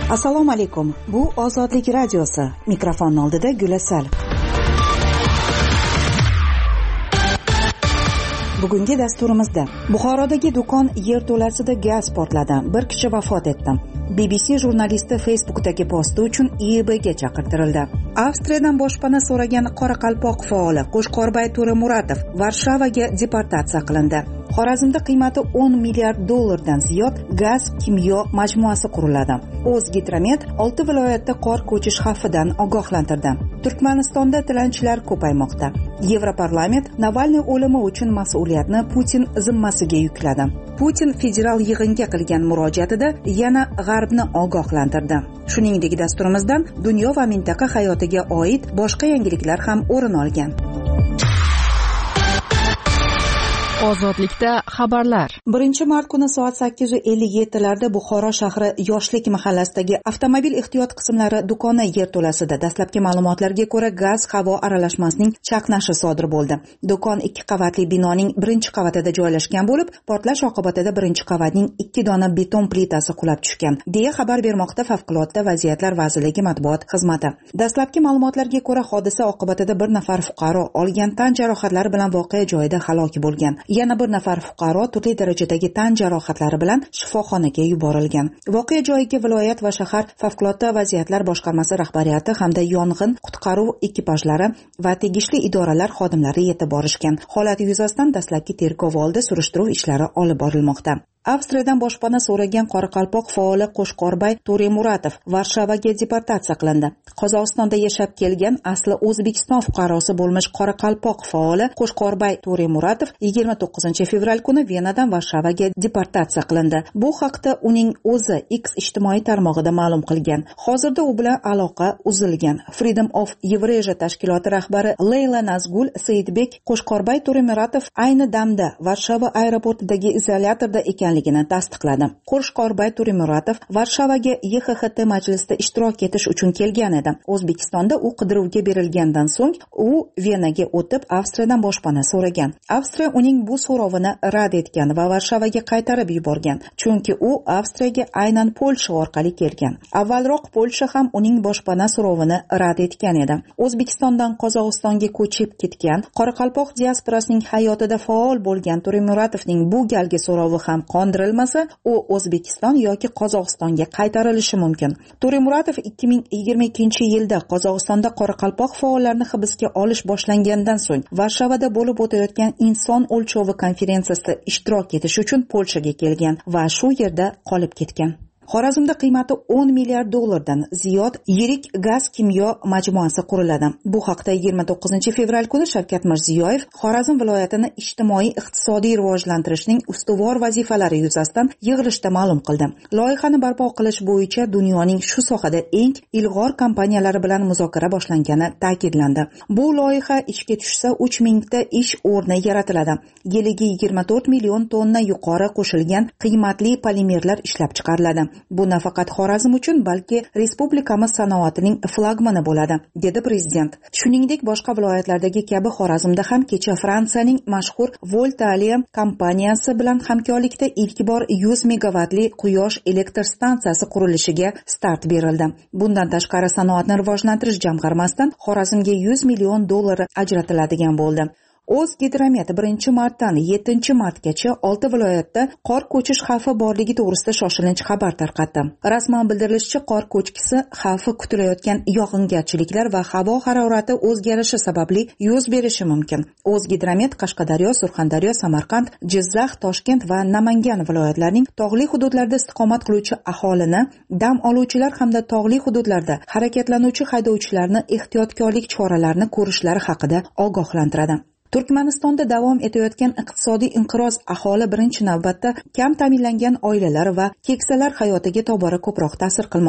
Assalomu alaykum. Bu Ozodlik radiosi. Mikrofon oldida Gulasal. Bugungi dasturimizda Buxorodagi do'kon yerto'lasida gaz portladi. Bir kishi vafot etdi. BBC jurnalisti Facebook'dagi posti uchun IEBga chaqirtirildi. Avstriyadan boshpana so'ragan Qoraqalpoq faoli Qo'shqorbay To'ramuratov Varshavaga deportatsiya qilindi. Xorazmda qiymati 10 milliard dollardan ziyod gaz kimyo majmuasi quriladi. O'zgidromet 6 viloyatda qor ko'chish xavfidan ogohlantirdi. Turkmanistonda tilanchilar ko'paymoqda. Yevroparlament Navalniy o'limi uchun mas'uliyatni Putin zimmasiga yukladi. Putin federal yig'inga qilgan murojaatida yana G'arbni ogohlantirdi. Shuningdek, dasturimizdan dunyo va mintaqa hayotiga oid boshqa yangiliklar ham o'rin olgan. Ozodlikda xabarlar. 1-mart kuni soat 8:57 larda Buxoro shahri Yoshlik mahallasidagi avtomobil ehtiyot qismlari do'koni yerto'lasida dastlabki ma'lumotlarga ko'ra gaz havo aralashmasining chaqnashi sodir bo'ldi. Do'kon 2 qavatli binoning 1-qavatida joylashgan bo'lib, portlash oqibatida 1-qavatning 2 dona beton plitasi qulab tushgan, deya xabar bermoqda Favqulodda vaziyatlar vazirligi matbuot xizmati. Dastlabki ma'lumotlarga ko'ra hodisa oqibatida bir nafar fuqaro olgan tan jarohatlari bilan voqea joyida halok bo'lgan. Yana bir nafar fuqaro turli darajadagi tan jarohatlari bilan shifoxonaga yuborilgan. Voqea joyiga viloyat va shahar favqulodda vaziyatlar boshqarmasi rahbariyati hamda yong'in qutqaruv ekipajlari va tegishli idoralar xodimlari yetib borishgan. Holat yuzasidan dastlabki tergov oldi surishtiruv ishlari olib borilmoqda. Avstriyadan boshpana so'ragan Qoraqalpoq faoli Qo'shqorbay To'ramuratov Varshavaga deportatsiya qilindi. Qozog'istonda yashab kelgan asli O'zbekiston fuqarosi bo'lmish Qoraqalpoq faoli Qo'shqorbay To'ramuratov 29 fevral kuni Venadan Varshavaga deportatsiya qilindi. Bu haqda uning o'zi X ijtimoiy tarmog'ida ma'lum qilgan. Hozirda u bilan aloqa uzilgan. Freedom of Eurasia tashkiloti rahbari Leyla Nazgul Saidbek Qo'shqorbay To'ramuratov ayni damda Varshava aeroportidagi izolyatorda ekanligini tasdiqladi. Qo'shqorbay To'ramuratov Varshavaga YXHT majlisida ishtirok etish uchun kelgan edi. O'zbekistonda u qidiruvga berilgandan so'ng u Venaga o'tib Avstriyadan boshpana so'ragan. Avstriya uning bu so'rovini rad etgan va Varshavaga qaytarib yuborgan, chunki u Avstriyaga aynan Polsha orqali kelgan. Avvalroq Polsha ham uning boshpana so'rovini rad etgan edi. O'zbekistondan Qozog'istonga ko'chib ketgan Qoraqalpoq diasporasining hayotida faol bo'lgan To'ramuratovning bu galgi so'rovi ham qondirilmasa, u O'zbekiston yoki Qozog'istonga qaytarilishi mumkin. To'ramuratov 2022-yilda Qozog'istonda Qoraqalpoq faollarini hibsga olish boshlangandan so'ng Varshavada bo'lib o'tayotgan inson o'lchovi konferensiyasida ishtirok etish uchun Polshaga kelgan va shu yerda qolib ketgan. Xorazmda qiymati 10 milliard dollardan ziyod yirik gaz kimyo majmuasi quriladi. Bu haqda 29 fevral kuni Shavkat Mirziyoyev Xorazm viloyatini ijtimoiy iqtisodiy rivojlantirishning ustuvor vazifalari yuzasidan yig'ilishda ma'lum qildi. Loyihani barpo qilish bo'yicha dunyoning shu sohada eng ilg'or kompaniyalari bilan muzokara boshlangani ta'kidlandi. Bu loyiha ishga tushsa 3 mingta ish o'rni yaratiladi. Yiliga 24 million tonna yuqori qo'shilgan qiymatli polimerlar ishlab chiqariladi. Bu nafaqat Xorazm uchun, balki respublikamiz sanoatining flagmani bo'ladi, dedi prezident. Shuningdek, boshqa viloyatlardagi kabi Xorazmda ham kecha Fransiyaning mashhur Voltalia kompaniyasi bilan hamkorlikda ilk bor 100 megavatli quyosh elektr stansiyasi qurilishiga start berildi. Bundan tashqari sanoatni rivojlantirish jamg'armasidan Xorazmga 100 million dollar ajratiladigan bo'ldi. O'zgidromet 1-martdan 7-martgacha 6 viloyatda qor ko'chish xavfi borligi to'g'risida shoshilinch xabar tarqatdi. Rasman bildirilishicha, qor ko'chkisi xavfi kutilayotgan yog'ingarchiliklar va havo harorati o'zgarishi sababli yuz berishi mumkin. O'zgidromet Qashqadaryo, Surxondaryo, Samarqand, Jizzax, Toshkent va Namangan viloyatlarining tog'li hududlarida istiqomat qiluvchi aholini, dam oluvchilar hamda tog'li hududlarda harakatlanuvchi haydovchilarni ehtiyotkorlik choralarini ko'rishlari haqida ogohlantiradi. Turkmanistonda davom etayotgan iqtisodiy inqiroz aholi birinchi navbatda kam ta'minlangan oilalar va keksalar hayotiga tobora ko'proq ta'sir qilmoqda.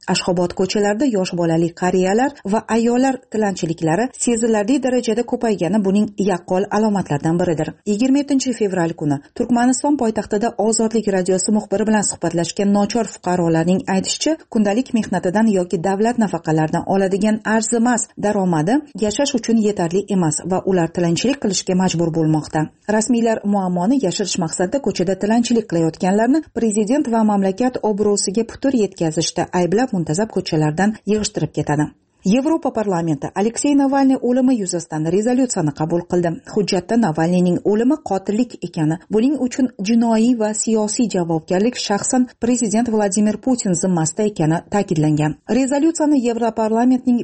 Ashxobod ko'chalarida yosh bolali qariyalar va ayollar tilanchiliklari sezilarli darajada ko'paygani buning yaqqol alomatlaridan biridir. 27 fevral kuni Turkmaniston poytaxtida Ozodlik radiosi muxbiri bilan suhbatlashgan nochor fuqarolarning aytishicha, kundalik mehnatidan yoki davlat nafaqalaridan oladigan arzimas daromadi yashash uchun yetarli emas va ular tilanchilik qilishga majbur bo'lmoqda. Rasmiylar muammoni yashirish maqsadida ko'chada tilanchilik qilayotganlarni prezident va mamlakat obro'siga putur yetkazishda ayblab muntazam ko'chalardan yig'ishtirib ketadi. Yevropa parlamenti Aleksey Navalniy o'limi yuzasidan rezolyutsiyani qabul qildi. Hujjatda Navalniyning o'limi qotillik ekani, buning uchun jinoiy va siyosiy javobgarlik shaxsan prezident Vladimir Putin zimmasida ekani ta'kidlangan. Rezolyutsiyani Yevroparlamentning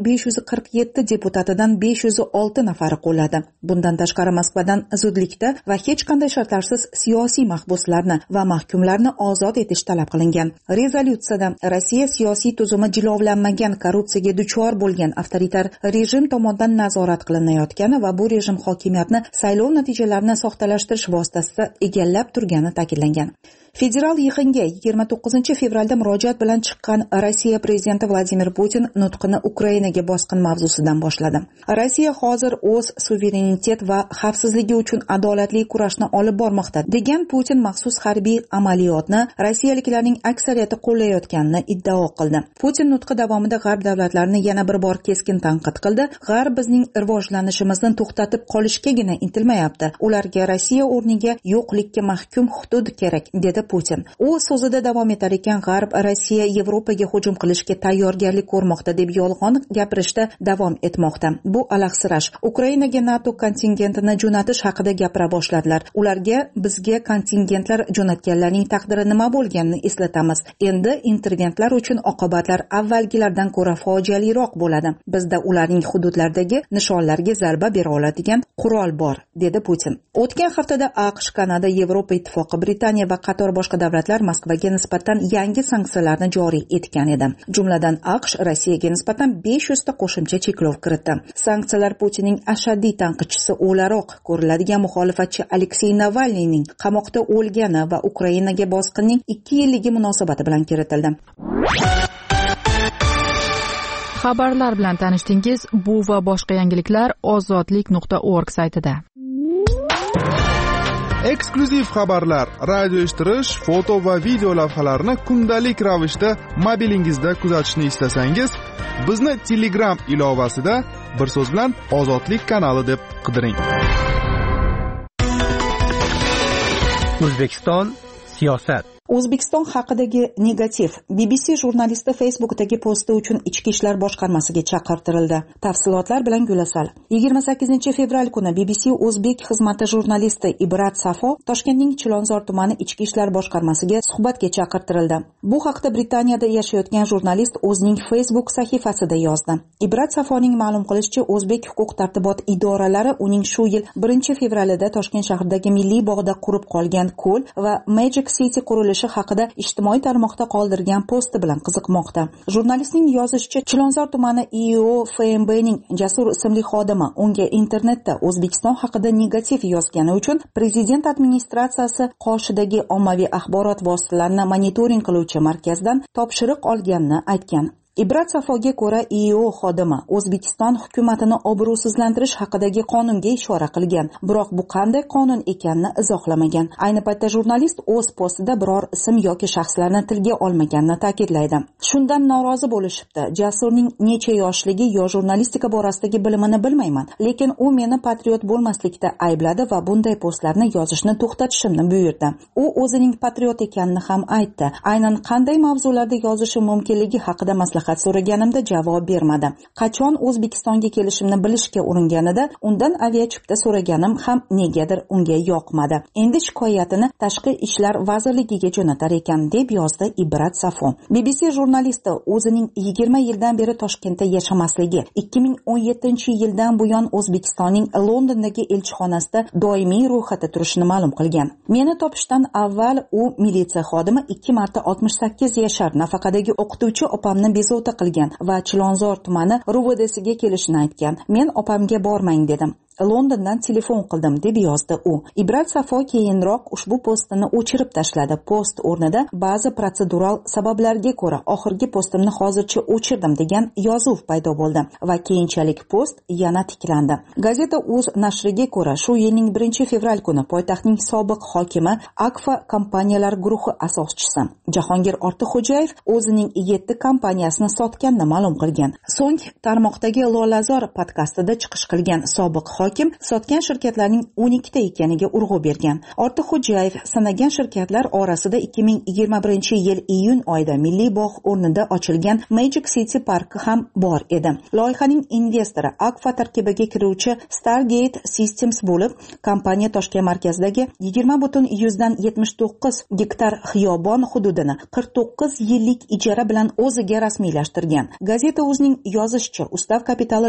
547 deputatidan 506 nafari qo'lladi. Bundan tashqari Moskvadan zudlikda va hech qanday shartlarsiz siyosiy mahbuslarni va mahkumlarni ozod etish talab qilingan. Rezolyutsiyada Rossiya siyosiy tuzumi jilovlanmagan korrupsiyaga duchor bo'lgan avtoritar rejim tomonidan nazorat qilinayotgani va bu rejim hokimiyatni saylov natijalarini soxtalashtirish vositasida egallab turgani ta'kidlangan. Federal yig'inga 29 fevralda murojaat bilan chiqqan Rossiya prezidenti Vladimir Putin nutqini Ukrainaga bosqin mavzusidan boshladi. Rossiya hozir o'z suverenitet va xavfsizligi uchun adolatli kurashni olib bormoqda degan Putin maxsus harbiy amaliyotni rossiyaliklarning aksariyati qo'llayotganini iddao qildi. Putin nutqi davomida G'arb davlatlarini yana bir bor keskin tanqid qildi. G'arb bizning rivojlanishimizni to'xtatib qolishgagina intilmayapti. Ularga Rossiya o'rniga yo'qlikka mahkum hudud kerak dedi Putin. U so'zida davom etar ekan, G'arb Rossiya Yevropaga hujum qilishga tayyorgarlik ko'rmoqda deb yolg'on gapirishda davom etmoqda. Bu alahsirash. Ukrainaga NATO kontingentini jo'natish haqida gapira boshladilar. Ularga bizga kontingentlar jo'natganlarning taqdiri nima bo'lganini eslatamiz. Endi interventlar uchun oqibatlar avvalgilardan ko'ra fojialiroq bo'ladi. Bizda ularning hududlardagi nishonlarga zarba bera oladigan qurol bor, dedi Putin. O'tgan haftada AQSh, Kanada, Yevropa Ittifoqi, Britaniya va qator boshqa davlatlar Moskvaga nisbatan yangi sanksiyalarni joriy etgan edi. Jumladan AQSh Rossiyaga nisbatan 500 ta qo'shimcha cheklov kiritdi. Sanksiyalar Putinning ashaddiy tanqidchisi o'laroq ko'riladigan muxolifatchi Aleksey Navalniyning qamoqda o'lgani va Ukrainaga bosqinning 2 yilligi munosabati bilan kiritildi. Xabarlar bilan tanishdingiz. Bu va boshqa yangiliklar ozodlik.org saytida. Eksklyuziv xabarlar, radio eshittirish, foto va video lavhalarni kundalik ravishda mobilingizda kuzatishni istasangiz, bizni Telegram ilovasida bir so'z bilan Ozodlik kanali deb qidiring. O'zbekiston siyosat. O'zbekiston haqidagi negativ. BBC jurnalisti Facebook'dagi posti uchun Ichki ishlar boshqarmasiga chaqirtirildi. Tafsilotlar bilan Gulasal. 28 fevral kuni BBC O'zbek xizmati jurnalisti Ibrat Safo Toshkentning Chilonzor tumani Ichki ishlar boshqarmasiga suhbatga chaqirtirildi. Bu haqda Britaniyada yashayotgan jurnalist o'zining Facebook sahifasida yozdi. Ibrat Safoning ma'lum qilishicha, O'zbek huquq-tartibot idoralari uning shu yil 1-fevralida Toshkent shahridagi Milliy bog'da qurib qolgan ko'l va Magic City qurilishi haqida ijtimoiy tarmoqda qoldirgan posti bilan qiziqmoqda. Jurnalistning yozishicha, Chilonzor tumani IO FMBning Jasur ismli xodimi unga internetda O'zbekiston haqida negativ yozgani uchun prezident administratsiyasi qoshidagi ommaviy axborot vositalarini monitoring qiluvchi markazdan topshiriq olganini aytgan. Ibrat Safoga ko'ra, IO xodimi O'zbekiston hukumatini obro'sizlantirish haqidagi qonunga ishora qilgan, biroq bu qanday qonun ekanini izohlamagan. Ayni paytda jurnalist o'z postida biror ism yoki shaxslarni tilga olmaganini ta'kidlaydi. Shundan norozi bo'lishibdi. Jasurning necha yoshligi yo jurnalistika borasidagi bilimini bilmayman, lekin u meni patriot bo'lmaslikda aybladi va bunday postlarni yozishni to'xtatishimni buyurdi. U o'zining patriot ekanini ham aytdi. Aynan qanday mavzularda yozishi mumkinligi haqida maslahat so'raganimda javob bermadi. Qachon O'zbekistonga kelishimni bilishga uringanida undan aviachipta so'raganim ham negadir unga yoqmadi. Endi shikoyatini Tashqi ishlar vazirligiga jo'natar ekan, deb yozdi Ibrat Safo. BBC jurnalisti o'zining 20 yildan beri Toshkentda yashamasligi, 2017-yildan buyon O'zbekistonning Londondagi elchixonasida doimiy ro'yxatda turishini ma'lum qilgan. Meni topishdan avval u militsiya xodimi 2 marta 68 yashar nafaqadagi o'qituvchi opamni bezovta qilgan va Chilonzor tumani RUVDsiga kelishini aytgan. Men opamga bormang dedim. Londondan telefon qildim, deb yozdi u. Ibrat Safo keyinroq ushbu postini o'chirib tashladi. Post o'rnida ba'zi protsedural sabablarga ko'ra oxirgi postimni hozircha o'chirdim degan yozuv paydo bo'ldi va keyinchalik post yana tiklandi. Gazeta Uz nashriga ko'ra, shu yilning 1-fevral kuni poytaxtning sobiq hokimi Akfa kompaniyalar guruhi asoschisi Jahongir Ortiqxo'jayev o'zining 7 kompaniyasini sotganini ma'lum qilgan. So'ng tarmoqdagi Lolazor podkastida chiqish qilgan sobiq hokim sotgan shirkatlarning 12 ta ekaniga urg'u bergan. Ortiqxo'jayev sanagan shirkatlar orasida 2021-yil iyun oyida Milliy bog' o'rnida ochilgan Magic City Park ham bor edi. Loyihaning investori Akfa tarkibiga kiruvchi Stargate Systems bo'lib, kompaniya Toshkent markazidagi 20,79 gektar xiyobon hududini 49 yillik ijara bilan o'ziga rasmiylashtirgan. Gazeta Uzning yozishicha, ustav kapitali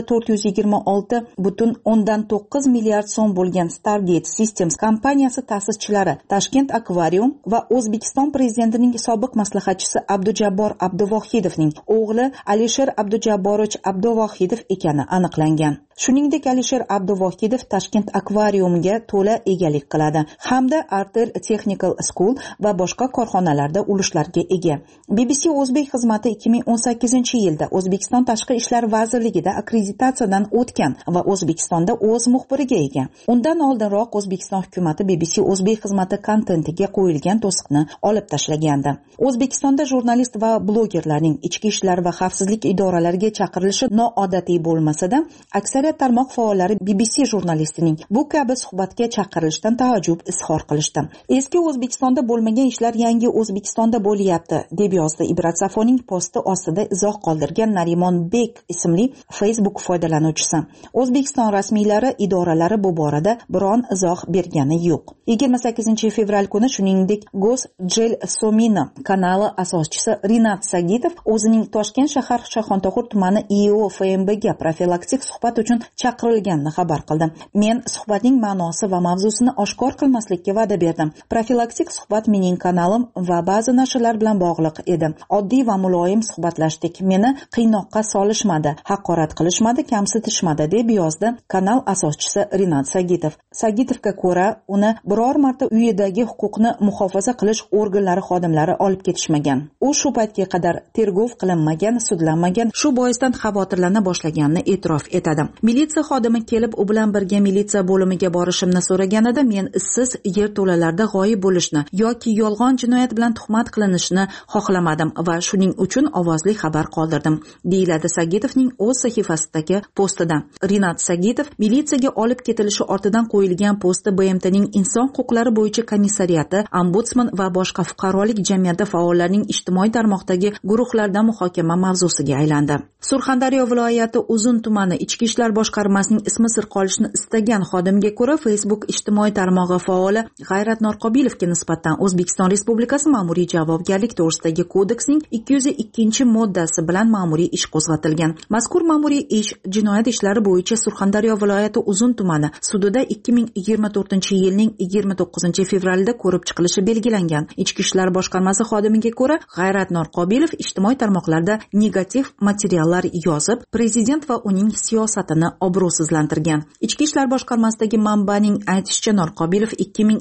426,9 milliard so'm bo'lgan Stargate Systems kompaniyasi ta'sischilari Toshkent Akvarium va O'zbekiston prezidentining sobiq maslahatchisi Abdujabbor Abduvohidovning o'g'li Alisher Abdujabborovich Abduvohidov ekani aniqlangan. Shuningdek, Alisher Abduvohidov Toshkent Akvariumga to'la egalik qiladi hamda Artel Technical School va boshqa korxonalarda ulushlarga ega. BBC O'zbek xizmati 2018-yilda O'zbekiston Tashqi ishlar vazirligida akkreditatsiyadan o'tgan va O'zbekistonda o'z muxbiriga ega. Undan oldinroq O'zbekiston hukumatı BBC O'zbek xizmati kontentiga qo'yilgan to'siqni olib tashlagandi. O'zbekistonda jurnalist va blogerlarning ichki ishlar va xavfsizlik idoralariga chaqirilishi noodatiy bo'lmasa-da, aksariyat tarmoq faollari BBC jurnalistining bu kabi suhbatga chaqirilishidan taajjub izhor qilishdi. Eski O'zbekistonda bo'lmagan ishlar yangi O'zbekistonda bo'lyapti, deb yozdi Ibrat Safoning posti ostida izoh qoldirgan Narimon Bek ismli Facebook foydalanuvchisi. O'zbekiston rasmiylari idoralari bu borada biron izoh bergani yo'q. 28-fevral kuni shuningdek Gosjel Somina kanali asoschisi Rinat Sagitov o'zining Toshkent shahar Shayxontohur tumani IO-FMB ga profilaktik suhbat uchun chaqirilganini xabar qildi. Men suhbatning ma'nosi va mavzusini oshkor qilmaslikka va'da berdim. Profilaktik suhbat mening kanalim va ba'zi nashrlar bilan bog'liq edi. Oddiy va muloyim suhbatlashdik. Meni qiynoqqa solishmadi, haqorat qilishmadi, kamsitishmadi, deb yozdi kanal asoschisi Rinat Sagitov. Sagitovga ko'ra, uni biror marta uyidagi huquqni muhofaza qilish organlari xodimlari olib ketishmagan. U shu paytga qadar tergov qilinmagan, sudlanmagan, shu boisdan xavotirlana boshlaganini e'tirof etadi. Militsiya xodimi kelib, u bilan birga militsiya bo'limiga borishimni so'raganida men issiz yerto'lalarda g'oyib bo'lishni yoki yolg'on jinoyat bilan tuhmat qilinishni xohlamadim va shuning uchun ovozli xabar qoldirdim, deyiladi Sagitovning o'z sahifasidagi postida. Rinat Sagitov militsiyaga olib ketilishi ortidan qo'yilgan posti BMTning inson huquqlari bo'yicha komissariyati, ombudsman va boshqa fuqarolik jamiyati faollarining ijtimoiy tarmoqdagi guruhlarda muhokama mavzusiga aylandi. Surxondaryo viloyati Uzun tumani ichki ishlar boshqarmasining ismi sir qolishini istagan xodimga ko'ra, Facebook ijtimoiy tarmog'i faoli G'ayrat Norqobilovga nisbatan O'zbekiston Respublikasi ma'muriy javobgarlik to'g'risidagi kodeksning 202-moddasi bilan ma'muriy ish qo'zg'atilgan. Mazkur ma'muriy ish jinoyat ishlari bo'yicha Surxondaryo viloyati Uzun tumani sudida 2024-yilning 29-fevralida ko'rib chiqilishi belgilangan. Ichki ishlar boshqarmasi xodimiga ko'ra, G'ayrat Norqobilov ijtimoiy tarmoqlarda negativ materiallar yozib, prezident va uning siyosatini obro'sizlantirgan. Ichki ishlar boshqarmasidagi manbaning aytishicha, Norqobilov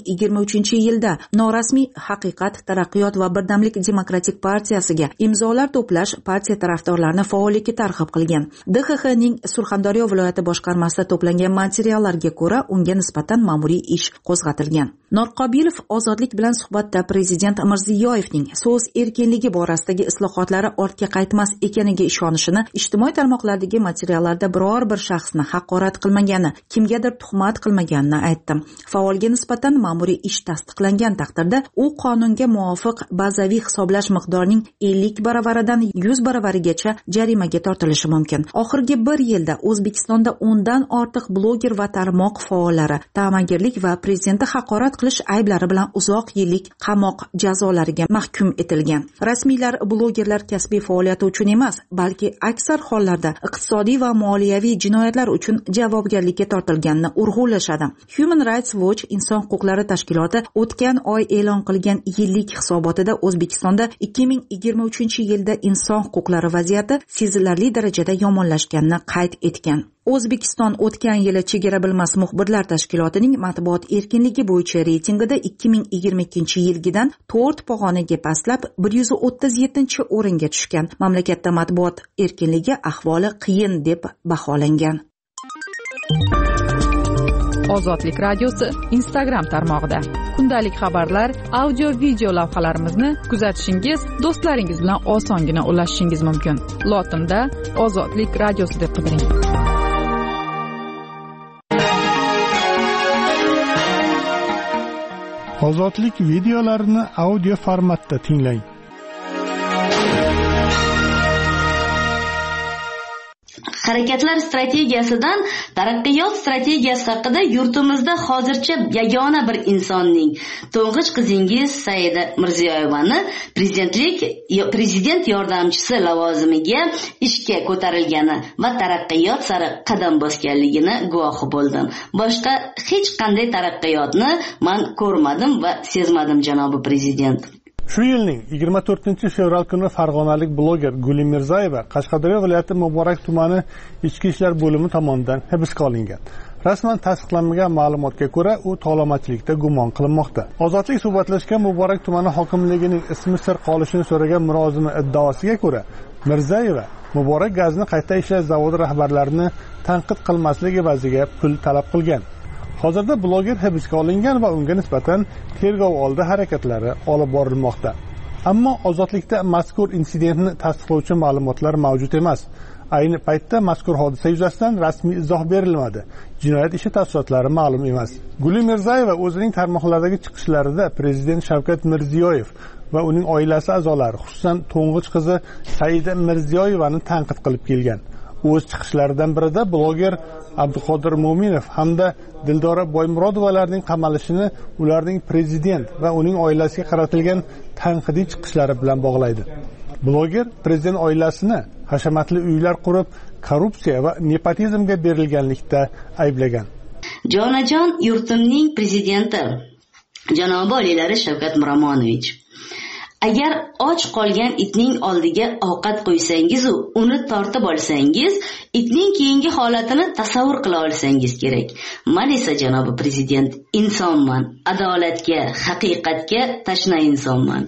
2023-yilda norasmiy Haqiqat, Taraqqiyot va Birdamlik demokratik partiyasiga imzolar to'plash, partiya tarafdorlarini faollikka targ'ib qilgan. DXXning Surxondaryo viloyati boshqarmasida to'plangan materiallarga ko'ra, unga nisbatan ma'muriy ish qo'zg'atilgan. Norqobilov ozodlik bilan suhbatda prezident Mirziyoyevning so'z erkinligi borasidagi islohotlari ortga qaytmas ekaniga ishonishini, ijtimoiy tarmoqlardagi materiallarda biror bir shaxsni haqorat qilmagani, kimgadir tuhmat qilmaganini aytdi. Faolga nisbatan ma'muriy ish tasdiqlangan taqdirda u qonunga muvofiq bazaviy hisoblash miqdorining 50 baravaridan 100 baravarigacha jarimaga tortilishi mumkin. Oxirgi bir yilda O'zbekistonda 10 dan ortiq bloger va tarmoq faollari ta'magirlik va prezidentni haqorat qilish ayblari bilan uzoq yillik qamoq jazolariga mahkum etilgan. Rasmiylar blogerlar kasbiy faoliyati uchun emas, balki aksar hollarda iqtisodiy va moliyaviy jinoyatlar uchun javobgarlikka tortilganini urg'ulashadi. Human Rights Watch inson huquqlari tashkiloti o'tgan oy e'lon qilgan yillik hisobotida O'zbekistonda 2023-yilda inson huquqlari vaziyati sezilarli darajada yomonlashganini qayd etgan. O'zbekiston o'tgan yili chegara bilmas muxbirlar tashkilotining matbuot erkinligi bo'yicha reytingida 2022-yilgidan 4 pog'onaga pastlab 137-o'ringa tushgan. Mamlakatda matbuot erkinligi ahvoli qiyin deb baholangan. Ozodlik radiosi Instagram tarmog'ida kundalik xabarlar, audio-video lavhalarimizni kuzatishingiz, do'stlaringiz bilan osongina ulashishingiz mumkin. Lotinda Ozodlik radiosi deb qidiring. Ozodlik videolarini audio formatda tinglang. Harakatlar strategiyasidan taraqqiyot strategiyasi haqida yurtimizda hozircha yagona bir insonning, to'ng'ich qizingiz Saida Mirziyoyevani prezident yordamchisi lavozimiga ishga ko'tarilgani va taraqqiyot sari qadam bosganligini guvohi bo'ldim. Boshqa hech qanday taraqqiyotni men ko'rmadim va sezmadim, janobi prezident. Shu yilning 24-fevral kuni farg'onalik bloger Guli Mirzayeva Qashqadaryo viloyati Muborak tumani Ichki ishlar bo'limi tomonidan hibsga olingan. Rasman tasdiqlanmagan ma'lumotga ko'ra, u tovlamachilikda gumon qilinmoqda. Ozodlik suhbatlashgan Muborak tumani hokimligining ismi sir qolishini so'ragan murojaatning iddaosiga ko'ra, Mirzayeva Muborak gazni qayta ishlash zavodi rahbarlarini tanqid qilmaslik evaziga pul talab qilgan. Hozirda bloger hibsga olingan va unga nisbatan tergov oldi harakatlari olib borilmoqda. Ammo ozodlikda mazkur insidentni tasdiqlovchi ma'lumotlar mavjud emas. Ayni paytda mazkur hodisa yuzasidan rasmiy izoh berilmadi. Jinoyat ishi tafsilotlari ma'lum emas. Guli Mirzayeva o'zining tarmoqlardagi chiqishlarida prezident Shavkat Mirziyoyev va uning oilasi a'zolari, xususan to'ng'ich qizi Saida Mirziyoyevani tanqid qilib kelgan. O'z chiqishlaridan birida bloger Abduqodir Mo'minov hamda Dildora Boymurodovalarning qamalishini ularning prezident va uning oilasiga qaratilgan tanqidiy chiqishlari bilan bog'laydi. Bloger prezident oilasini hashamatli uylar qurib, korrupsiya va nepotizmga berilganlikda ayblagan. Jonajon yurtimning prezidenti janobi olilari Shavkat Miromonovich, agar och qolgan itning oldiga ovqat qo'ysangiz, uni tortib olsangiz, itning keyingi holatini tasavvur qila olsangiz kerak. Men esa janobi prezident insonman, adolatga, haqiqatga tashna insonman.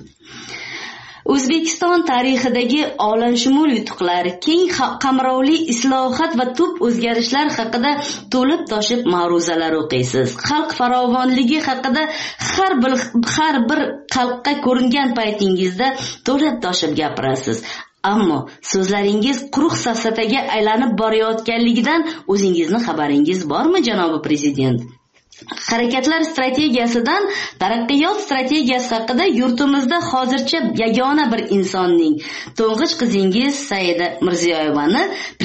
O'zbekiston tarixidagi olamshumul yutuqlar, keng qamrovli islohot va tub o'zgarishlar haqida to'lib toshib ma'ruzalar o'qiysiz. Xalq farovonligi haqida har bir xalqqa ko'ringan paytingizda to'lib toshib gapirasiz. Ammo so'zlaringiz quruq safsataga aylanib borayotganligidan o'zingizni xabaringiz bormi, janobi prezident? Harakatlar strategiyasidan taraqqiyot strategiyasi haqida yurtimizda hozircha yagona bir insonning, to'ng'ich qizingiz Saida Mirziyoyevani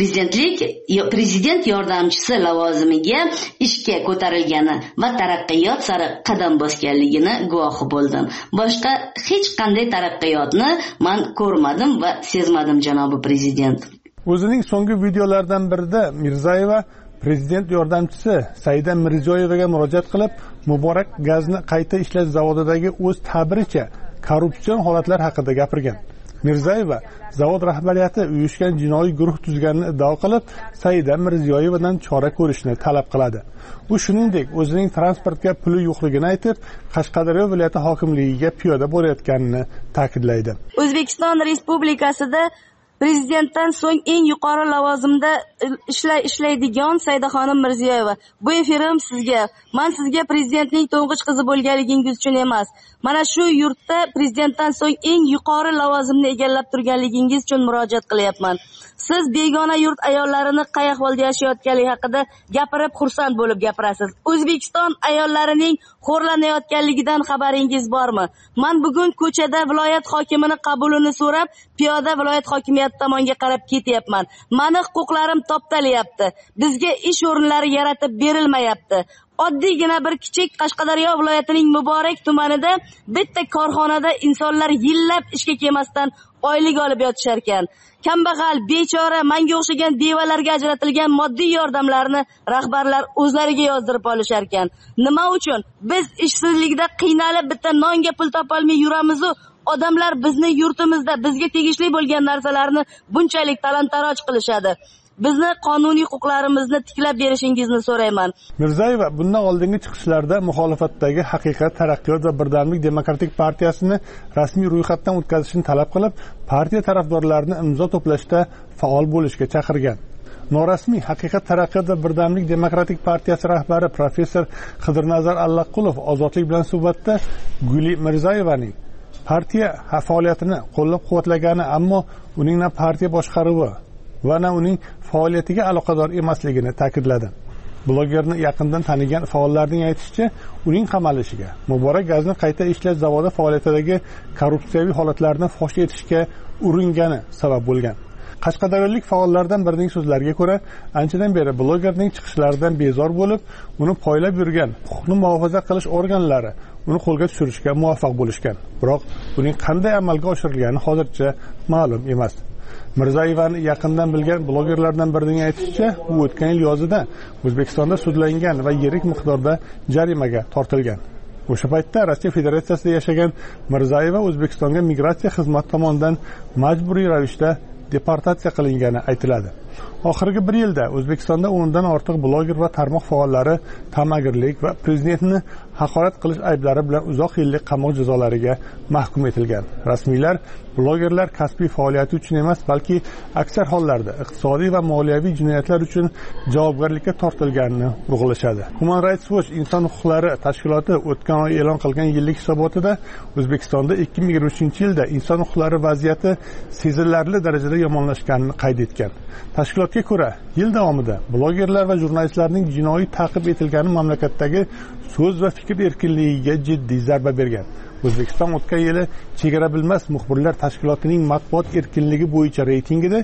prezident yordamchisi lavozimiga ishga ko'tarilgani va taraqqiyot sari qadam bosganligini guvohi bo'ldim. Boshqa hech qanday taraqqiyotni men ko'rmadim va sezmadim, janobi prezident. O'zining so'nggi videolaridan birida Mirzayeva prezident yordamchisi Saida Mirziyoyevaga murojaat qilib, Muborak gazni qayta ishlash zavodidagi o'z ta'biricha korrupsion holatlar haqida gapirgan. Mirzayeva zavod rahbariyati uyushgan jinoiy guruh tuzganini iddao qilib, Saida Mirziyoyevadan chora ko'rishni talab qiladi. U shuningdek, o'zining transportga puli yo'qligini aytib, Qashqadaryo viloyati hokimligiga piyoda bo'layotganini ta'kidlaydi. O'zbekiston Respublikasida prezidentdan so'ng eng yuqori lavozimda ishlaydigan Saidaxonim Mirziyoyeva. Bu efirim sizga. Men sizga prezidentning to'ng'ich qizi bo'lganligingiz uchun emas, mana shu yurtda prezidentdan so'ng eng yuqori lavozimni egallab turganligingiz uchun murojaat qilyapman. Siz begona yurt ayollarini qay ahvolda yashayotganligi haqida gapirib xursand bo'lib gapirasiz. O'zbekiston ayollarining xo'rlanayotganligidan xabaringiz bormi? Men bugun ko'chada viloyat hokimining qabulini so'rab, piyoda viloyat hokimiyati tomonga qarab ketyapman. Meni huquqlarim toptalyapti. Bizga ish o'rinlari yaratib berilmayapti. Oddiygina bir kichik Qashqadaryo viloyatining Muborak tumanida bitta korxonada insonlar yillab ishga kelmasdan oylik olib yotishar ekan. Kambag'al, bechora, menga o'xshagan devalarga ajratilgan moddiy yordamlarni rahbarlar o'zlariga yozdirib olishar ekan. Nima uchun? Biz ishsizlikda qiynalib bitta nonga pul topolmay yuramiz-ku. Odamlar bizni yurtimizda bizga tegishli bo'lgan narsalarni bunchalik talon-taroj qilishadi. bizni qonuniy huquqlarimizni tiklab berishingizni so'rayman. Mirzayeva bundan oldingi chiqishlarda muxolifatdagi Haqiqat, Taraqqiyot va Birdamlik demokratik partiyasini rasmiy ro'yxatdan o'tkazishni talab qilib, partiya tarafdorlarini imzo to'plashda faol bo'lishga chaqirgan. Norasmiy Haqiqat, Taraqqiyot va Birdamlik demokratik partiyasi rahbari professor Qidirnazar Allaqulov Ozodlik bilan suhbatda Guli Mirzayevaning partiya faoliyatini qo'llab-quvvatlagani, ammo uning na partiya boshqaruvi va na uning faoliyatiga aloqador emasligini ta'kidladi. Blogerni yaqindan tanigan faollarning aytishicha, uning qamalishiga Muborak gazni qayta ishlash zavodi faoliyatidagi korrupsiyaviy holatlarni fosh etishga uringani sabab bo'lgan. Qashqadaryolik faollardan birining so'zlariga ko'ra, anchadan beri blogerning chiqishlaridan bezor bo'lib, uni poylab yurgan huquqni muhofaza qilish organlari uni qo'lga tushirishga muvaffaq bo'lishgan. Biroq uning qanday amalga oshirilgani hozircha ma'lum emas. Mirzayevani yaqindan bilgan blogerlardan birining aytishicha, u o'tgan yil yozida O'zbekistonda sudlangan va yirik miqdorda jarimaga tortilgan. O'sha paytda Rossiya Federatsiyasida yashagan Mirzayeva O'zbekistonga migratsiya xizmati tomonidan majburiy ravishda deportatsiya qilingani aytiladi. Oxirgi bir yilda O'zbekistonda 10 dan ortiq bloger va tarmoq faollari ta'magirlik va prezidentni haqorat qilish ayblari bilan uzoq yillik qamoq jazolariga mahkum etilgan. Rasmiylar blogerlar kasbiy faoliyati uchun emas, balki aksar hollarda iqtisodiy va moliyaviy jinoyatlar uchun javobgarlikka tortilganini urg'ulashadi. Human Rights Watch inson huquqlari tashkiloti o'tgan oy e'lon qilgan yillik hisobotida O'zbekistonda 2023-yilda inson huquqlari vaziyati sezilarli darajada yomonlashganini qayd etgan. Tashkilotga ko'ra, yil davomida blogerlar va jurnalistlarning jinoiy ta'qib etilgani mamlakatdagi so'z va fikr erkinligiga jiddiy zarba bergan. O'zbekiston o'tgan yili chegara bilmas muxbirlar tashkilotining matbuot erkinligi bo'yicha reytingida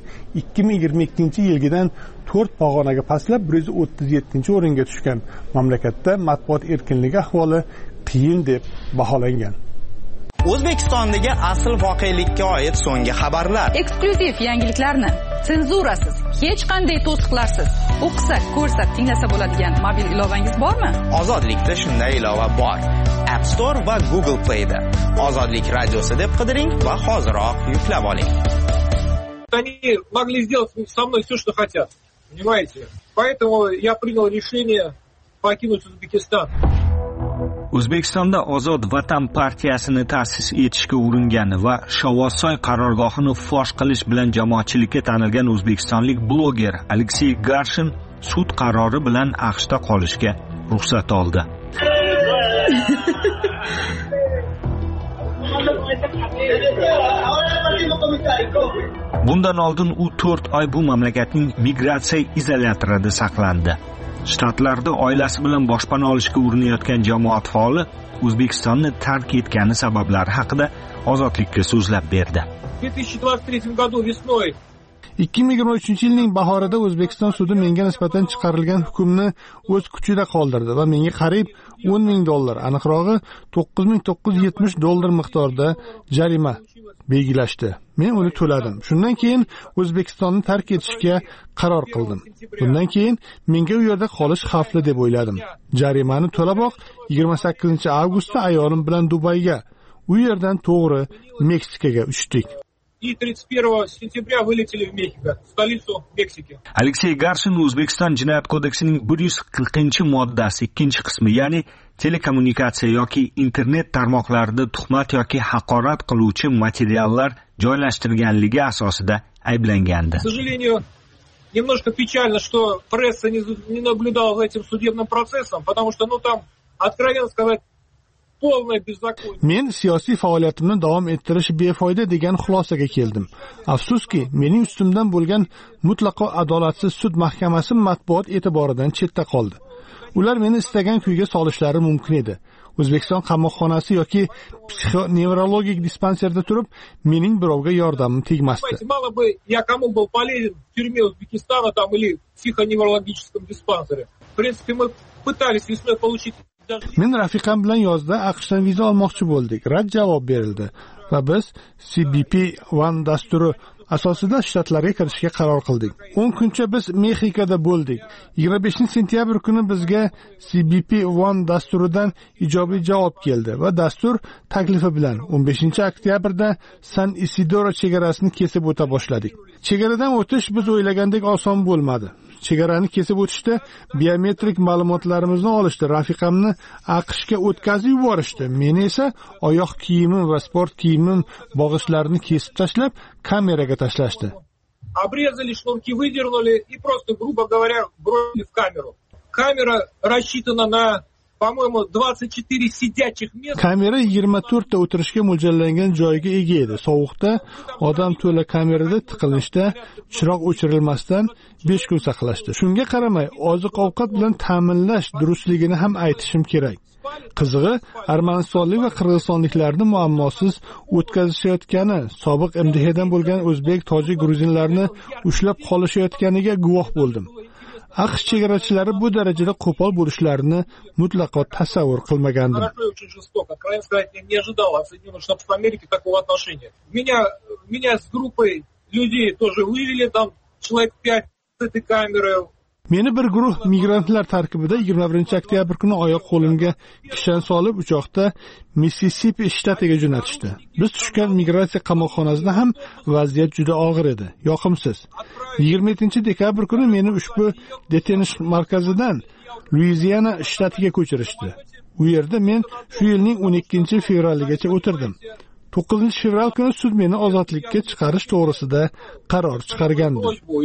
2022-yilgidan 4 pog'onaga pastlab 137-o'ringa tushgan. Mamlakatda matbuot erkinligi ahvoli qiyin deb baholangan. O'zbekistondagi asl voqelikka oid so'nggi xabarlar, eksklyuziv yangiliklarni senzurasiz, hech qanday to'siqlarsiz o'qisa, ko'rsa, tinglasa bo'ladigan mobil ilovangiz bormi? Ozodlikda shunday ilova bor. App Store va Google Play'da Ozodlik radiosi deb qidiring va hoziroq yuklab oling. Они могли сделать со мной все, что хотят, понимаете? Поэтому я принял решение покинуть Узбекистан. O'zbekistonda Ozod Vatan partiyasini ta'sis etishga uringan va Shovvozsoy qarorgohini fosh qilish bilan jamoatchilikka tanilgan o'zbekistonlik bloger Aleksey Garshin sud qarori bilan AQShda qolishga ruxsat oldi. Bundan oldin u 4 oy bu mamlakatning migratsiya izolyatorida saqlandi. Shtatlarda oilasi bilan boshpana olishga urinayotgan jamoat faoli O'zbekistonni tark etgani sabablari haqida Ozodlikka so'zlab berdi. 2023-yilning bahorida O'zbekiston sudi menga nisbatan chiqarilgan hukmni o'z kuchida qoldirdi va menga qariyb $10,000, aniqrog'i $9,970 miqdorida jarima belgilashdi. Men uni to'ladim. Shundan keyin O'zbekistonni tark etishga qaror qildim. Bundan keyin menga u yerda qolish xavfli deb o'yladim. Jarimani to'laboq 28-avgustda ayolim bilan Dubayga, u yerdan to'g'ri Meksikaga uchdik. И 31 сентября вылетели в Мехико, столицу Мексики. Aleksey Garshin O'zbekiston Jinoyat kodeksining 140-moddasi 2-qismi, ya'ni telekommunikatsiya yoki internet tarmoqlarida tuhmat yoki haqorat qiluvchi materiallar joylashtirganligi asosida ayblangandi. К сожалению, немножко печально, что пресса не наблюдала за этим судебным процессом, потому что, там, откровенно сказать, Men siyosiy faoliyatimni davom ettirish befoyda degan xulosaga keldim. Afsuski, mening ustimdan bo'lgan mutlaqo adolatsiz sud mahkamasi matbuot e'tiboridan chetda qoldi. Ular meni istagan kuyga solishlari mumkin edi. O'zbekiston qamoqxonasi yoki psixonevrologik dispanserda turib, mening birovga yordamim tegmasdi. Мало бы я кому был полезен в тюрьме Узбекистана там или психоневрологическом диспансере. В принципе, мы пытались весной получить. Men rafiqam bilan yozda AQShdan viza olmoqchi bo'ldik. Rad javob berildi. va biz CBP-1 dasturi asosida shtatlarga kirishga qaror qildik. 10 kuncha biz Mexikoda bo'ldik. 25-sentyabr kuni bizga CBP-1 dasturidan ijobiy javob keldi va dastur taklifi bilan 15-oktyabrda San Isidro chegarasini kesib o'ta boshladik. Chegaradan o'tish biz o'ylagandek oson bo'lmadi. Chegarani kesib o'tishda biometrik ma'lumotlarimizni olishdi. Rafiqamni AQShga o'tkazib yuborishdi. Meni esa oyoq kiyimim va sport kiyimim bog'ichlarini kesib tashlab, kameraga tashlashdi. Обрезали, шнурки выдернули и просто, грубо говоря, бросили в камеру. Камера рассчитана на, по-моему, 24 сидячих мест. Kamera 24 ta o'tirishga mo'ljallangan joyga ega edi. Sovuqda odam to'la kamerada tiqilinishda chiroq o'chirilmasdan 5 kun saqlashdi. Shunga qaramay, oziq-ovqat bilan ta'minlash durustligini ham aytishim kerak. Qizig'i, Armanistonlik va Qirg'izistonliklarni muammosiz o'tkazishayotgani, sobiq MDHdan bo'lgan o'zbek, tojik, gruzinlarni ushlab qolishayotganiga guvoh bo'ldim. AQSh chegarachilari bu darajada qo'pol bo'lishlarini mutlaqo tasavvur qilmagandim. Не ожидал от Соединенных Штатов Америки такого отношения. Меня с группой людей тоже вывели, там человек 5 с этой камеры. Meni bir guruh migrantlar tarkibida 21-oktyabr kuni oyoq qo'limga kishan solib uchoqda Missisipi shtatiga jo'natishdi. Biz tushgan migratsiya qamoqxonasida ham vaziyat juda og'ir edi, yoqimsiz. 27-dekabr kuni meni ushbu detenish markazidan Luiziana shtatiga ko'chirishdi. U yerda men shu yilning 12-fevraligacha o'tirdim. 9-fevral kuni sud meni ozodlikka chiqarish to'g'risida qaror chiqargandi.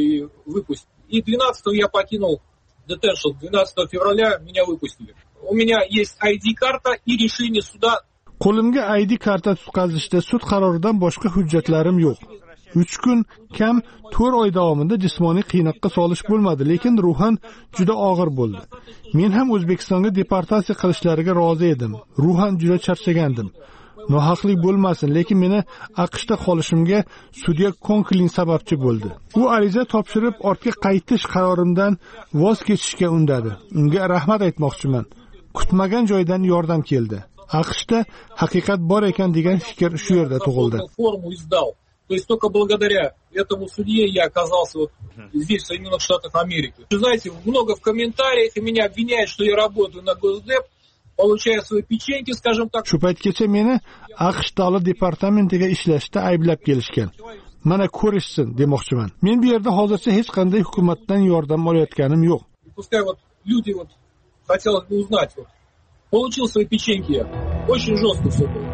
И 12-го я покинул детеншн. 12 февраля меня выпустили. У меня есть ID-карта и решение суда. Qo'limga ID karta tutqazishda sud qaroridan boshqa hujjatlarim yo'q. 3 kun kam 4 oy davomida jismoniy qiynoqqa solish bo'lmadi, lekin ruhan juda og'ir bo'ldi. Men ham O'zbekistonga deportatsiya qilishlariga rozi edim. Ruhan juda charchagandim. Nohaqlik bo'lmasin, lekin meni AQShda qolishimga sudya Konklin sababchi bo'ldi. U ariza topshirib ortga qaytish qarorimdan voz kechishga undadi. Unga rahmat aytmoqchiman. Kutmagan joydan yordam keldi. AQShda haqiqat bor ekan degan fikr shu yerda tug'ildi. То есть только благодаря этому судье я оказался вот здесь, в Соединенных Штатах Америки. Знаете, много в комментариях, и меня обвиняют, что я работаю на Госдеп, получая свои печеньки, скажем так. Shu paytgacha meni AQSh davlat departamentiga ishlashda ayblab kelishgan. Mana ko'rishsin demoqchiman. Men bu yerda hozircha hech qanday hukumatdan yordam olayotganim yo'q. Пускай вот люди вот хотелось бы узнать, вот получил свои печеньки я. Очень жестко все было.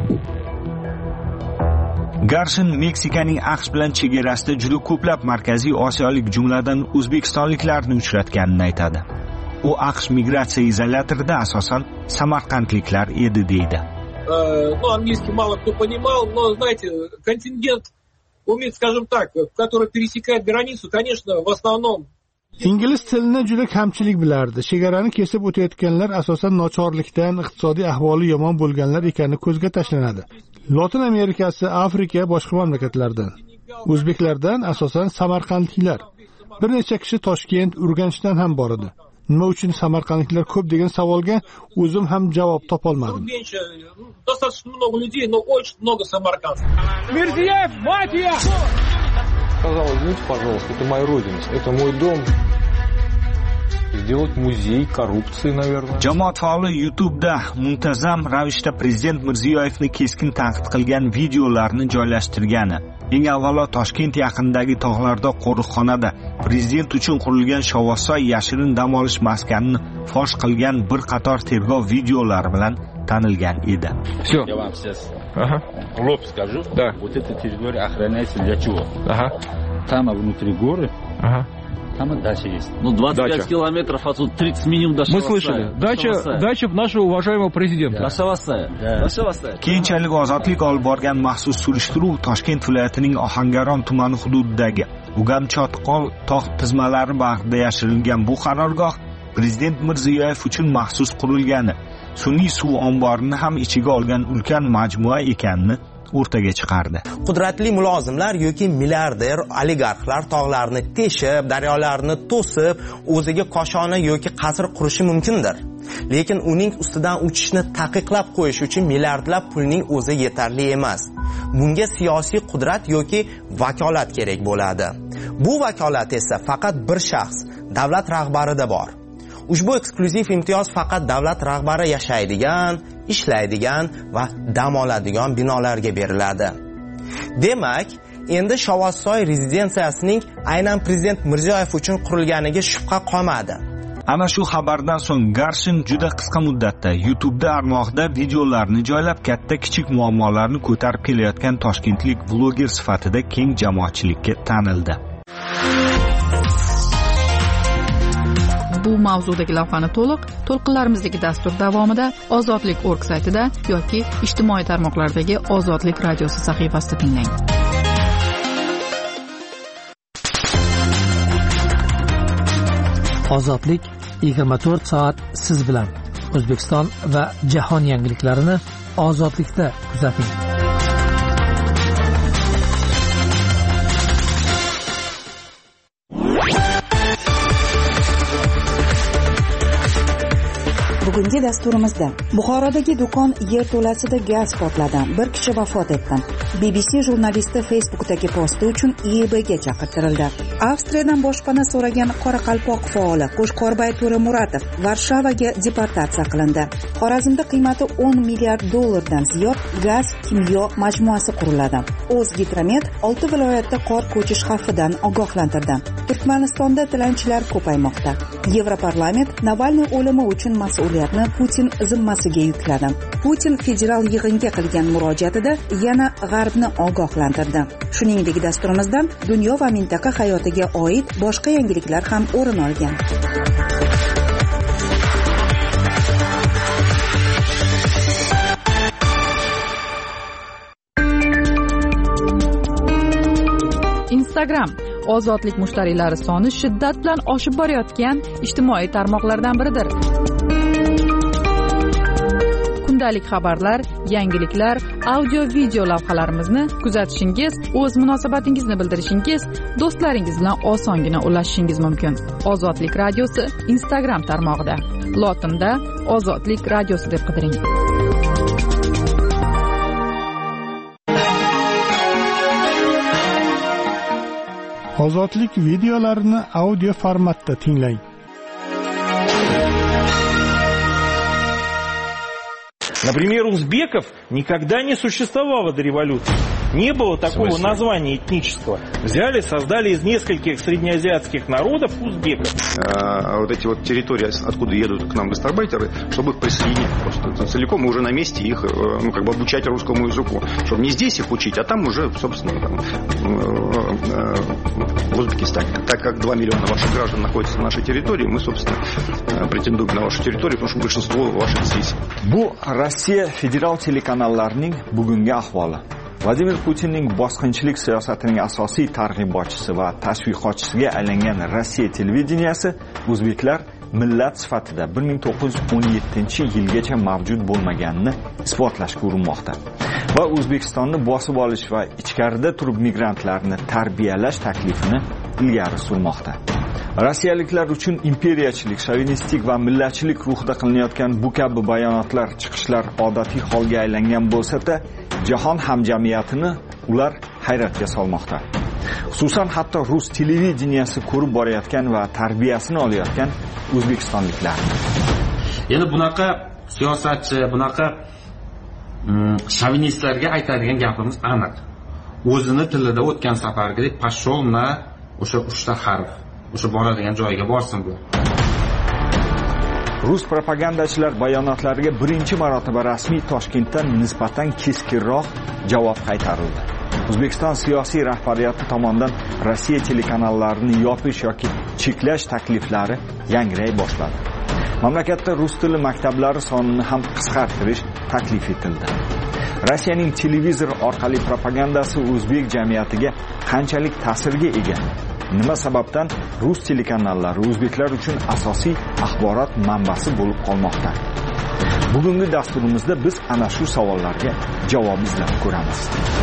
Garshin Meksikaning AQSh bilan chegarasida juda ko'plab markaziy osiyolik, jumladan o'zbekistonliklarni uchratganini aytadi. U AQSh migratsiya izolyatorida asosan samarqandliklar edi deydi. Ну, английский мало кто понимал, но, знаете, контингент умеет, скажем так, который пересекает границу, конечно, в основном Ingliz tilini juda kamchilik bilardi. Chegarani kesib o'tayotganlar asosan nochorlikdan, iqtisodiy ahvoli yomon bo'lganlar ekani ko'zga tashlanadi. Lotin Amerikasi, Afrika, boshqa mamlakatlardan. O'zbeklardan asosan samarqandliklar. Bir necha kishi Toshkent, Urganchdan ham bor edi. Nima uchun samarqandliklar ko'p degan savolga o'zim ham javob topolmadim. Достаточно много людей, но очень много самаркандцев. Мирзиев, мать ее! Сказал, извините, пожалуйста, это моя родина, это мой дом. Сделать muzey korrupsiya, наверное. Jamoat faoli YouTube'da muntazam ravishda prezident Mirziyoyevni keskin tanqid qilgan videolarni joylashtirgani. Eng avvalo Toshkent yaqinidagi tog'larda qo'riqxonada prezident uchun qurilgan Shovvozsoy yashirin dam olish maskanini fosh qilgan bir qator tergov videolari bilan tanilgan edi. Всё. Я вам сейчас в лоб скажу. Да. Вот эта территория охраняется для чего? Ага. Там внутри горы. Ага. Там и дача есть. Ну, 25 километров отсюда, 30 минимум до Шавасая. Мы слышали. Дача нашего уважаемого президента. До Шавасая. До Шавасая. Keyinchalik ozodlik olib borgan maxsus surishtiruv Toshkent viloyatining Ohangaron tumani hududidagi Ugamchotqol tog' tizmalari bag'rida yashirilgan bu qarorgoh prezident Mirziyoyev uchun maxsus qurilgani, sun'iy suv omborini ham ichiga olgan ulkan majmua ekanini o'rtaga chiqardi. Qudratli mulozimlar yoki milliarder oligarxlar tog'larni teshib, daryolarni to'sib, o'ziga koshona yoki qasr qurishi mumkindir. Lekin uning ustidan uchishni taqiqlab qo'yish uchun milliardlab pulning o'zi yetarli emas. Bunga siyosiy qudrat yoki vakolat kerak bo'ladi. Bu vakolat esa faqat bir shaxs, davlat rahbarida bor. Ushbu eksklyuziv imtiyoz faqat davlat rahbari yashaydigan, ishlaydigan va dam oladigan binolarga beriladi. Demak, endi Shovvozsoy rezidensiyasining aynan prezident Mirziyoyev uchun qurilganiga shubha qolmadi. Ana shu xabardan so'ng Garshin juda qisqa muddatda YouTube'da tarmog'ida videolarni joylab, katta-kichik muammolarni ko'tarib kelayotgan toshkentlik bloger sifatida keng jamoatchilikka tanildi. Bu mavzudagi lavhani to'lqinlarimizdagi dastur davomida Ozodlik.org saytida yoki ijtimoiy tarmoqlardagi Ozodlik radiosi sahifasida tinglang. Ozodlik 24 soat siz bilan. O'zbekiston va jahon yangiliklarini Ozodlikda kuzating. Bugungi dasturimizda Buxorodagi do'kon yerto'lasida gaz portladi. Bir kishi vafot etdi. BBC jurnalisti Facebook'dagi posti uchun IEBga chaqirtirildi. Avstriyadan boshpana so'ragan Qoraqalpoq faoli Qo'shqorbay To'ramuratov Varshavaga deportatsiya qilindi. Xorazmda qiymati 10 milliard dollardan ziyod gaz kimyo majmuasi quriladi. O'zgidromet 6 viloyatda qor ko'chish xavfidan ogohlantirdi. Turkmanistonda tilanchilar ko'paymoqda. Yevroparlament Navalniy o'limi uchun mas'uliyatni Putin zimmasiga yukladi. Putin federal yig'inga qilgan murojaatida yana G'arbni ogohlantirdi. Shuningdek, dasturimizdan dunyo va mintaqa hayotiga oid boshqa yangiliklar ham o'rin olgan. Instagram ozodlik mushtariylari soni shiddat bilan oshib borayotgan ijtimoiy tarmoqlardan biridir. Kundalik xabarlar, yangiliklar, audio-video lavhalarimizni kuzatishingiz, o'z munosabatingizni bildirishingiz, do'stlaringiz bilan osongina ulashishingiz mumkin. Ozodlik radiosi Instagram tarmog'ida. Lotinda Ozodlik radiosi deb qidiring. Ozodlik videolarini audio formatda tinglang. Например, узбеков никогда не существовало до революции. Не было такого названия этнического. Взяли, создали из нескольких среднеазиатских народов узбеков. Вот эти вот территории, откуда едут к нам гастарбайтеры, чтобы их присоединить просто целиком, мы уже на месте их, обучать русскому языку. Чтобы не здесь их учить, а там уже, собственно, в Узбекистане. Так как 2 миллиона ваших граждан находятся на нашей территории, мы, собственно, претендуем на вашу территорию, потому что большинство ваших здесь. Bu Rossiya federal telekanallarining bugungi ahvoli. Vladimir Putinning bosqinchilik siyosatining asosiy targ'ibotchisi va tashviqotchisiga aylangan Rossiya televideniyasi o'zbeklar millat sifatida 1917-yilgacha mavjud bo'lmaganini isbotlashga urinmoqda. Va O'zbekistonni bosib olish va ichkarida turib migrantlarni tarbiyalash taklifini ilgari surmoqda. Rossiyaliklar uchun imperiyachilik, shovinistik va millatchilik ruhida qilinayotgan bu kabi bayonotlar, chiqishlar odatiy holga aylangan bo'lsa-da, jahon hamjamiyatini ular hayratga solmoqda. Xususan hatto rus televideniyasi ko'rib borayotgan va tarbiyasini olayotgan o'zbekistonliklarni. Endi bunaqa siyosatchi, bunaqa shovinistlarga aytadigan gapimiz aniq. O'zini tilida o'tgan safargidek pashsholna o'sha 3 ta harf o'sha boradigan joyiga borsin bu. Rus propagandachilar bayonotlariga birinchi marotaba rasmiy Toshkentdan nisbatan keskinroq javob qaytarildi. O'zbekiston siyosiy rahbariyati tomonidan Rossiya telekanallarini yopish yoki cheklash takliflari yangray boshladi. Mamlakatda rus tili maktablari sonini ham qisqartirish taklif etildi. Rossiyaning televizor orqali propagandasi o'zbek jamiyatiga qanchalik ta'sirga ega? Nima sababdan rus telekanallari o'zbeklar uchun asosiy axborot manbasi bo'lib qolmoqda? Bugungi dasturimizda biz ana shu savollarga javob izlab ko'ramiz.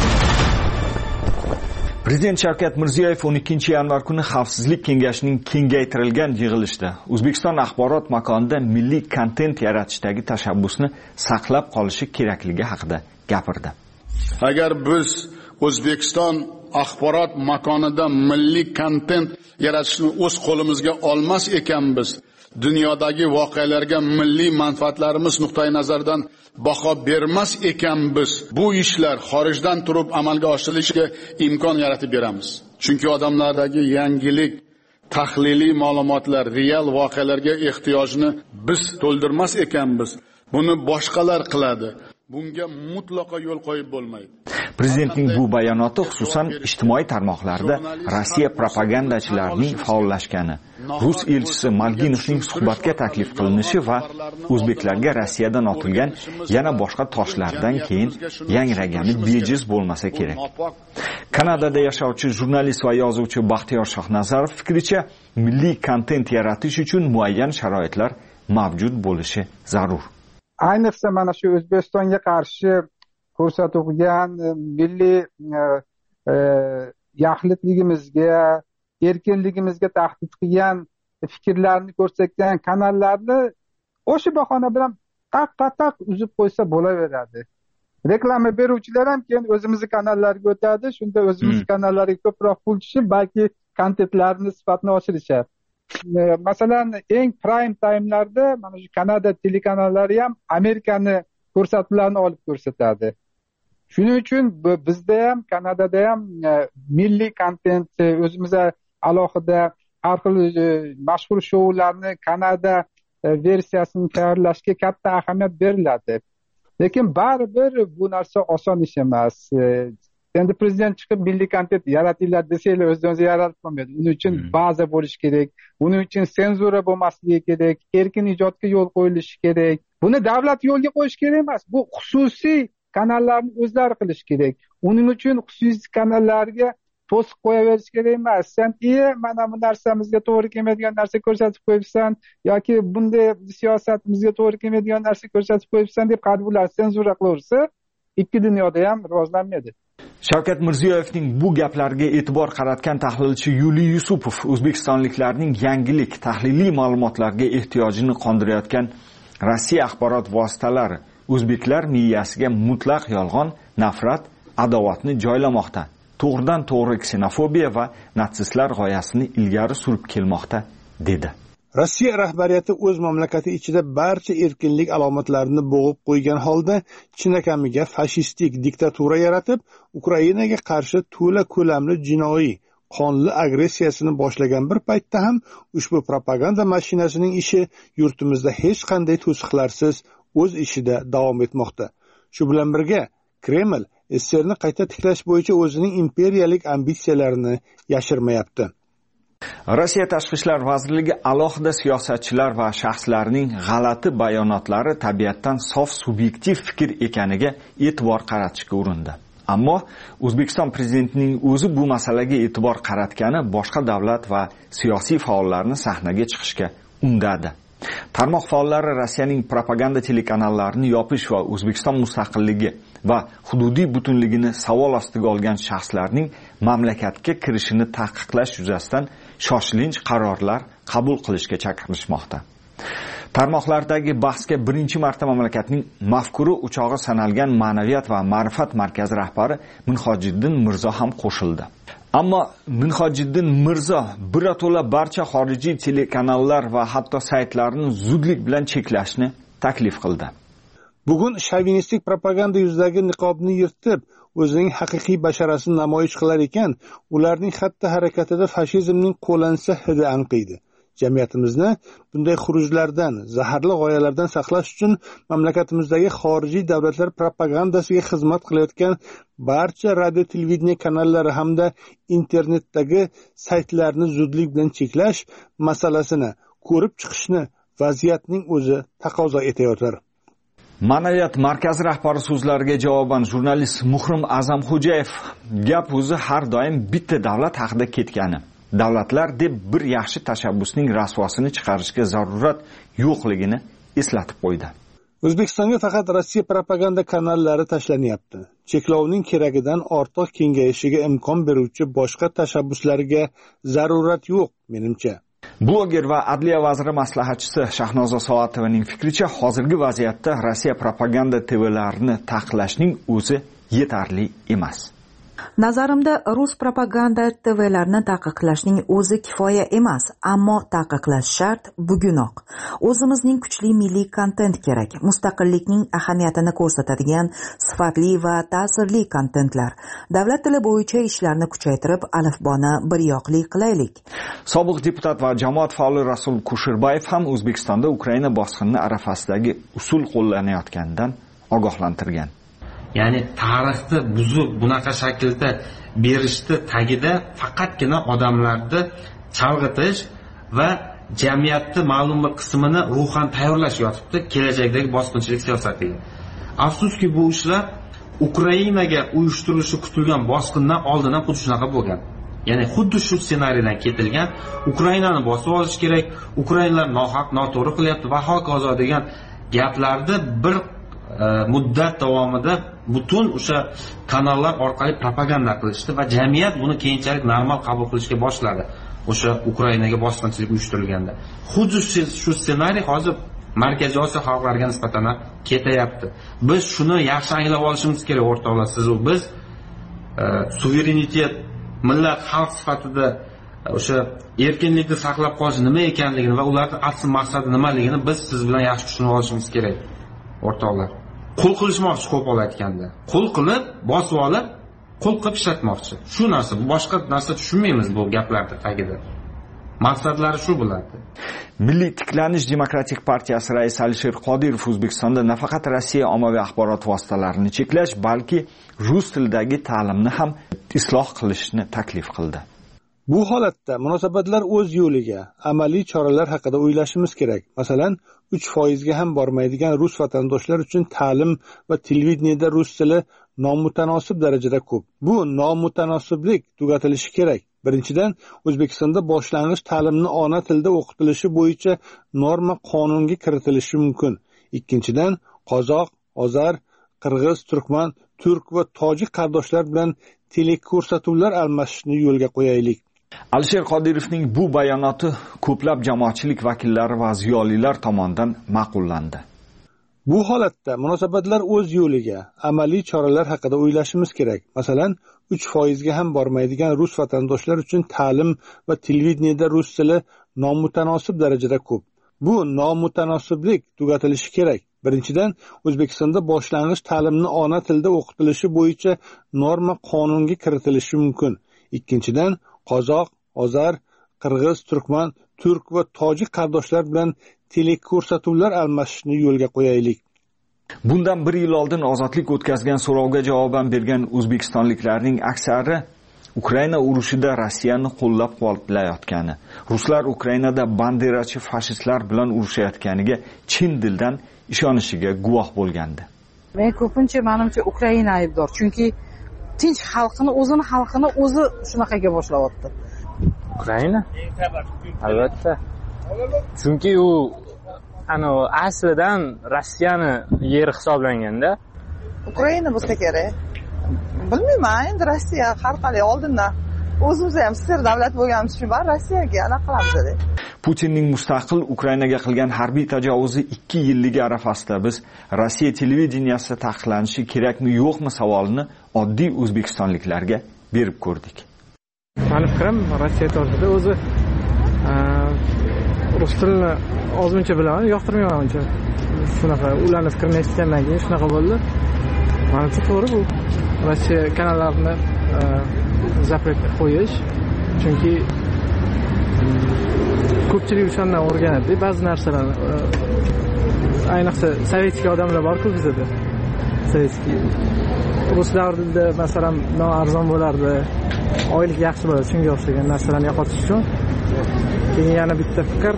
Prezident Shavkat Mirziyoyev 12-yanvar kuni Xavfsizlik kengashining kengaytirilgan yig'ilishida O'zbekiston axborot makonida milliy kontent yaratishdagi tashabbusni saqlab qolishi kerakligi haqida gapirdi. Agar biz O'zbekiston axborot makonida milliy kontent yaratishni o'z qo'limizga olmas ekanmiz, dunyodagi voqealarga milliy manfaatlarimiz nuqtai nazaridan baho bermas ekanmiz, bu ishlar xorijdan turib amalga oshirilishiga imkon yaratib beramiz. Chunki odamlardagi yangilik, tahliliy ma'lumotlar, real voqealarga ehtiyojni biz to'ldirmas ekanmiz. Buni boshqalar qiladi. Bunga mutlaqo yo'l qo'yib bo'lmaydi. Prezidentning bu bayonoti xususan ijtimoiy tarmoqlarda Rossiya propagandachilarining faollashgani, Rus elchisi Malginovning suhbatga taklif qilinishi va o'zbeklarga Rossiyadan otilgan yana boshqa toshlardan keyin yangragani bejiz bo'lmasa kerak. Kanadada yashovchi jurnalist va yozuvchi Baxtiyor Shohnazarov fikricha, milliy kontent yaratish uchun muayyan sharoitlar mavjud bo'lishi zarur. Ayniqsa mana shu O'zbekistonga qarshi ko'rsatilgan milliy yaxlitligimizga, erkinligimizga tahdid qilgan fikrlarni ko'rsatgan kanallarni o'sha bahona bilan taq uzib qo'ysa bo'laveradi. Reklama beruvchilar ham keyin o'zimizning kanallarga o'tadi, shunda o'zimizning kanallarga ko'proq pul tushib, balki kontentlarni sifatini oshirishadi. Masalan, eng prime time'larda mana shu Kanada telekanallari ham Amerikani ko'rsatuvlarni olib ko'rsatadi. Shuning uchun bizda ham, Kanadada ham milliy kontent, o'zimizga alohida har xil mashhur shoularni Kanada versiyasini tayyorlashga katta ahamiyat beriladi. Lekin baribir bu narsa oson ish emas. Endi prezident chiqib milliy kontent yaratinglar desanglar o'zingizga yaratib bo'lmaydi. Uning uchun baza bo'lishi kerak. Uning uchun senzura bo'lmasligi kerak. Erkin ijodga yo'l qo'yilishi kerak. Buni davlat yo'lga qo'yish kerak emas. Bu xususiy kanallarni o'zlari qilish kerak. Uning uchun xususiy kanallarga to'siq qo'yaverish kerak emas. Sen mana bu narsamizga to'g'ri kelmaydigan narsa ko'rsatib qo'yibsan yoki bunday siyosatimizga to'g'ri kelmaydigan narsa ko'rsatib qo'yibsan deb qadrlar senzura qilaversa, ikki dunyoda ham rivojlanmaydi. Shavkat Mirziyoyevning bu gaplariga e'tibor qaratgan tahlilchi Yuliy Yusupov o'zbekistonliklarning yangilik, tahliliy ma'lumotlarga ehtiyojini qondirayotgan Rossiya axborot vositalari o'zbeklar miyasiga mutlaq yolg'on, nafrat, adovatni joylamoqda. To'g'ridan to'g'ri ksenofobiya va natsistlar g'oyasini ilgari surib kelmoqda, dedi. Rossiya rahbariyati o'z mamlakati ichida barcha erkinlik alomatlarini bo'g'ib qo'ygan holda chinakamiga fashistik diktatura yaratib, Ukrainaga qarshi to'la ko'lamli jinoiy, qonli agressiyasini boshlagan bir paytda ham ushbu propaganda mashinasining ishi yurtimizda hech qanday to'siqlarsiz o'z ishida davom etmoqda. Shu bilan birga Kreml SSRni qayta tiklash bo'yicha o'zining imperiyalik ambitsiyalarini yashirmayapti. Rossiya Tashqi ishlar vazirligi alohida siyosatchilar va shaxslarning g'alati bayonotlari tabiatdan sof subyektiv fikr ekaniga e'tibor qaratishga urindi. Ammo O'zbekiston prezidentining o'zi bu masalaga e'tibor qaratgani boshqa davlat va siyosiy faollarni sahnaga chiqishga undadi. Tarmoq faollari Rossiyaning propaganda telekanallarini yopish va O'zbekiston mustaqilligi va hududiy butunligini savol ostiga olgan shaxslarning mamlakatga kirishini taqiqlash yuzasidan shoshilinch qarorlar qabul qilishga chaqirishmoqda. Tarmoqlardagi bahsga birinchi marta mamlakatning mafkuri o'chog'i sanalgan Ma'naviyat va ma'rifat markazi rahbari Minhojiddin Mirzo ham qo'shildi. Ammo Minhojiddin Mirzo birato'la barcha xorijiy telekanallar va hatto saytlarni zudlik bilan cheklashni taklif qildi. Bugun shovinistik propaganda yuzidagi niqobni yirtib, o'zining haqiqiy basharasini namoyish qilar ekan, ularning xatti harakatida fashizmning qo'lansa hidi anqiydi. Jamiyatimizni bunday xurujlardan, zaharli g'oyalardan saqlash uchun mamlakatimizdagi xorijiy davlatlar propagandasiga xizmat qilayotgan barcha radio televideniya kanallari hamda internetdagi saytlarni zudlik bilan cheklash masalasini ko'rib chiqishni vaziyatning o'zi taqozo etayotir. Ma'naviyat markazi rahbari so'zlariga javoban jurnalist Muhrim Azamxo'jayev gap o'zi har doim bitta davlat haqida ketgani, davlatlar deb bir yaxshi tashabbusning rasvosini chiqarishga zarurat yo'qligini eslatib qo'ydi. O'zbekistonga faqat Rossiya propaganda kanallari tashlanyapti. Cheklovning keragidan ortiq kengayishiga imkon beruvchi boshqa tashabbuslarga zarurat yo'q, menimcha. Bloger va Adliya vaziri maslahatchisi Shahnoza Soativaning fikricha, hozirgi vaziyatda Rossiya propaganda TVlarini taqiqlashning o'zi yetarli emas. Nazarimda, rus propaganda TVlarini taqiqlashning o'zi kifoya emas, ammo taqiqlash shart bugunoq. O'zimizning kuchli milliy kontent kerak. Mustaqillikning ahamiyatini ko'rsatadigan sifatli va ta'sirli kontentlar. Davlat tili bo'yicha ishlarni kuchaytirib, alifboni biryoqli qilaylik. Sobiq deputat va jamoat faoli Rasul Kusherbayev ham O'zbekistonda Ukraina bosqini arafasidagi usul qo'llanayotganidan ogohlantirgan. Ya'ni tarixni buzib bunaqa shaklda berishni tagida faqatgina odamlarni chalg'itish va jamiyatni ma'lum bir qismini ruhan tayyorlash yotibdi kelajakdagi bosqinchilik siyosatiga. Afsuski bu ishlar Ukrainaga uyushtirilishi kutilgan bosqindan oldin ham xuddi shunaqa bo'lgan. Ya'ni xuddi shu ssenariydan ketilgan, Ukrainani bosib olish kerak, Ukrainalar nohaq, noto'g'ri qilyapti va hokazo degan gaplarni bir muddat davomida butun o'sha kanallar orqali propaganda qilishdi va jamiyat buni keyinchalik normal qabul qilishga boshladi. O'sha Ukrainaga bosqinchilik uyushtirilganda. Xuddi shu ssenariy hozir Markaziy Osiyo xalqlariga nisbatan ketayapti. Biz shuni yaxshi anglab olishimiz kerak, o'rtoqlar. Biz suverenitet, millat, xalq sifatida o'sha erkinlikni saqlab qolish nima ekanligini va ularning asl maqsadi nimaligini biz siz bilan yaxshi tushunib olishimiz kerak, o'rtoqlar. Qul qilishmoqchi, ko'p aytganda. Qul qilib, bosib olib, qul qilib ishlatmoqchi. Shu narsa, boshqa narsa tushunmaymiz bu gaplarda tagida. Maqsadlari shu bo'ladi. Milliy tiklanish demokratik partiyasi raisi Alisher Qodirov O'zbekistonda nafaqat Rossiya ommaviy axborot vositalarini cheklash, balki rus tilidagi ta'limni ham isloh qilishni taklif qildi. Bu holatda munosabatlar o'z yo'liga, amaliy choralar haqida o'ylashimiz kerak. Masalan, 3% ham bormaydigan rus vatandoshlar uchun ta'lim va televideniyada rus tili nomutanosib darajada ko'p. Bu nomutanosiblik tugatilishi kerak. Birinchidan, O'zbekistonda boshlang'ich ta'limni ona tilda o'qitilishi bo'yicha norma qonunga kiritilishi mumkin. Ikkinchidan, qozoq, ozar, qirg'iz, turkman, turk va tojik qardoshlar bilan teleko'rsatuvlar almashishni yo'lga qo'yaylik. Alisher Qodirovning bu bayonoti ko'plab jamoatchilik vakillari va ziyolilar tomonidan ma'qullandi. Bu holatda munosabatlar o'z yo'liga, amaliy choralar haqida o'ylashimiz kerak. Masalan, 3% ham bormaydigan rus vatandoshlar uchun ta'lim va televideniyada rus tili nomutanosib darajada ko'p. Bu nomutanosiblik tugatilishi kerak. Birinchidan, O'zbekistonda boshlang'ich ta'limni ona tilda o'qitilishi bo'yicha norma qonunga kiritilishi mumkin. Ikkinchidan, qozoq, ozar, qirg'iz, turkman, turk va tojik qardoshlar bilan teleko'rsatuvlar almashishni yo'lga qo'yaylik. Bundan 1 yil oldin ozodlik o'tkazgan so'rovga javoban bergan o'zbekistonliklarning aksari Ukraina urushida Rossiyani qo'llab-quvvatlayotgani, ruslar Ukrainada banderachi fashistlar bilan urushayotganiga chin dildan ishonishiga guvoh bo'lgandi. Men ko'pincha menimcha Ukraina aybdor, chunki tinch xalqini o'zi shunaqaga boshlayapti. Ukraina? Albatta. Chunki u aslidan Rossiyani yeri hisoblanganda. Ukraina bo'lsa kerak. Bilmayman, endi Rossiya har qalay oldindan o'zimiz ham sir davlat bo'lganimiz uchun Rossiyaga anaqa qilamiz. Putinning mustaqil Ukrainaga qilgan harbiy tajovuzi 2 yilligi arafasida biz Rossiya televideniyasida taqiqlanishi kerakmi yo'qmi savolini oddiy o'zbekistonliklarga berib ko'rdik. Meni fikrim Rossiya to'g'risida o'zi rus tilini ozmuncha bilaman, yoqtirmayman uncha. Shunaqa ularning fikrini eshitgandan keyin shunaqa bo'ldi. Menimcha to'g'ri bu. Rossiya kanallarini zapret qo'yish, chunki ko'pchilik o'shandan o'rganadi ba'zi narsalarni. Ayniqsa sovetskiy odamlar bor-ku bizda. Sovetskiy rus davrida masalan arzon bo'lardi, oylik yaxshi bo'ladi, shunga o'xshagan narsalarni yo'qotish uchun. Keyin yana bitta fikr,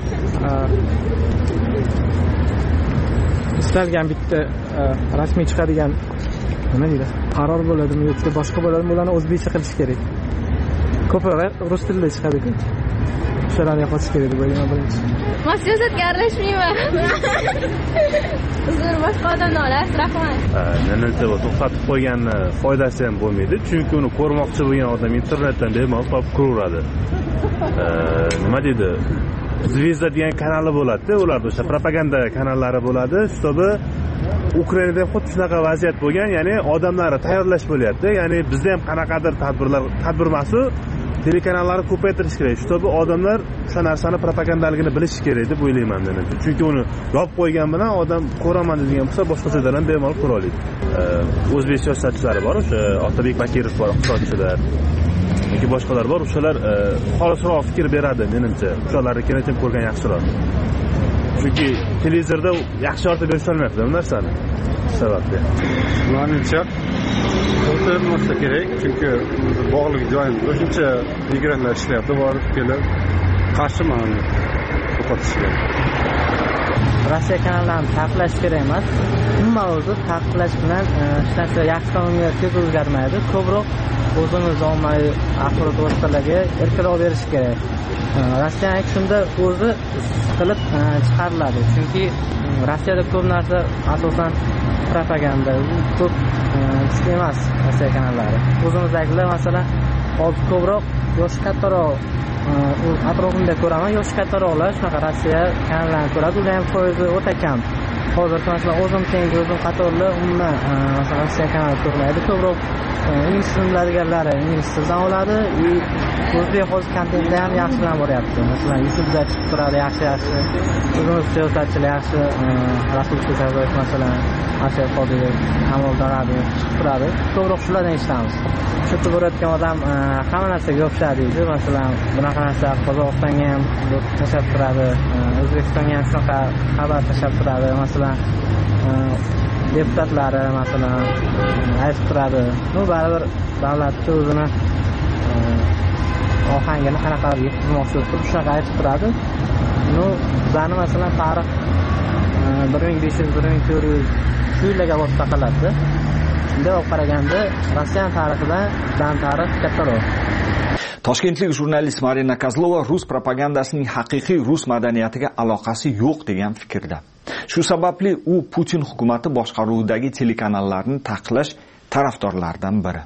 istalgan bitta rasmiy chiqadigan nima deydi, qaror bo'ladimi yoki boshqa bo'ladimi, ularni o'zbekcha qilish kerak. Ko'proq rus tilida chiqadi-ku. o'shalarga qochish kerak deb o'ylayman. Birinchi men siyosatga aralashmayman. Uzr, boshqa odamdan olasiz. Rahmat. NNTV to'xtatib qo'yganni foydasi ham bo'lmaydi, chunki uni ko'rmoqchi bo'lgan odam internetdan bemalol topib ko'raveradi. Nima deydi? Zvezda degan kanali bo'ladi-da, ularda o'sha propaganda kanallari bo'ladi. Hisobi Ukrainada ham xuddi shunaqa vaziyat bo'lgan, ya'ni odamlarni tayyorlash bo'lyapti. Ya'ni bizda ham qanaqadir tadbir mahsul telekanallarni ko'paytirish kerak. Hisobi odamlar o'sha narsani propagandaligini bilishi kerak deb o'ylayman men. Chunki uni yopib qo'ygan bilan odam ko'raman degan bo'lsa boshqa joydan ham bemalol ko'ra oladi. O'zbek siyosatchilari bor, o'sha Otabek Bakirov bor, iqtisodchilar. yoki boshqalar bor, o'shalar xolisroq fikr beradi menimcha. O'shalarni kerakini ko'rgan yaxshiroq. Chunki televizorda yaxshi ortib ko'rsatilmayapti bu narsani. Sababli. Menimcha to'xtatmasa kerak, chunki bog'liq joyimiz o'shuncha migrantlar ishlayapti, borib kelib qarshiman to'xtatishga. Rossiya kanalini taqiqlash kerak emas. Umuman o'zi taqiqlash bilan hech narsa yaxshi tomonga tez o'zgarmaydi. Ko'proq o'zimiz ommaviy axborot vositalariga erkinroq berish kerak. Rossiya shunda o'zi qilib chiqariladi. Chunki Rossiyada ko'p narsa asosan propaganda, ko'p kuchli emas Rossiya kanallari. O'zimizdagilar masalan hozir ko'proq yoshi kattaroq atrofimda ko'raman, yoshi kattaroqlar shunaqa Rossiya kanallarini ko'radi, ular ham foizi o'ta kam. Hozir masalan o'zim tengi o'zim qatorlar umuman masalan Rossiya kanali ko'rmaydi, ko'proq ingliz tilini biladiganlari ingliz tilidan oladi. O'zbek hozir kontentda ham yaxshilanib boryapti. Masalan YouTube'da chiqib turadi yaxshi. O'zimiz siyosatchilar yaxshi, Rasul Kusherbayev masalan, Asher Qodirov, Kamol Darabov chiqib turadi. Ko'proq shulardan eshitamiz. Shu yerda bo'layotgan odam hamma narsaga yopishadi deydi. Masalan, bunaqa narsa Qozog'istonga ham tashab turadi, O'zbekistonga ham shunaqa xabar tashab turadi. Masalan, deputatlari masalan aytib turadi. Baribir davlatni o'zini ohangini qanaqadir yetkazmoqchi bo'lib shunaqa aytib turadi. Bizani masalan tarix 1500-1400 shu yillarga borib taqaladi. Shunday olib qaraganda Rossiya tarixidan bizdan tarix kattaroq. Toshkentlik jurnalist Marina Kozlova rus propagandasining haqiqiy rus madaniyatiga aloqasi yo'q degan fikrda. Shu sababli u Putin hukumati boshqaruvidagi telekanallarni taqiqlash tarafdorlaridan biri.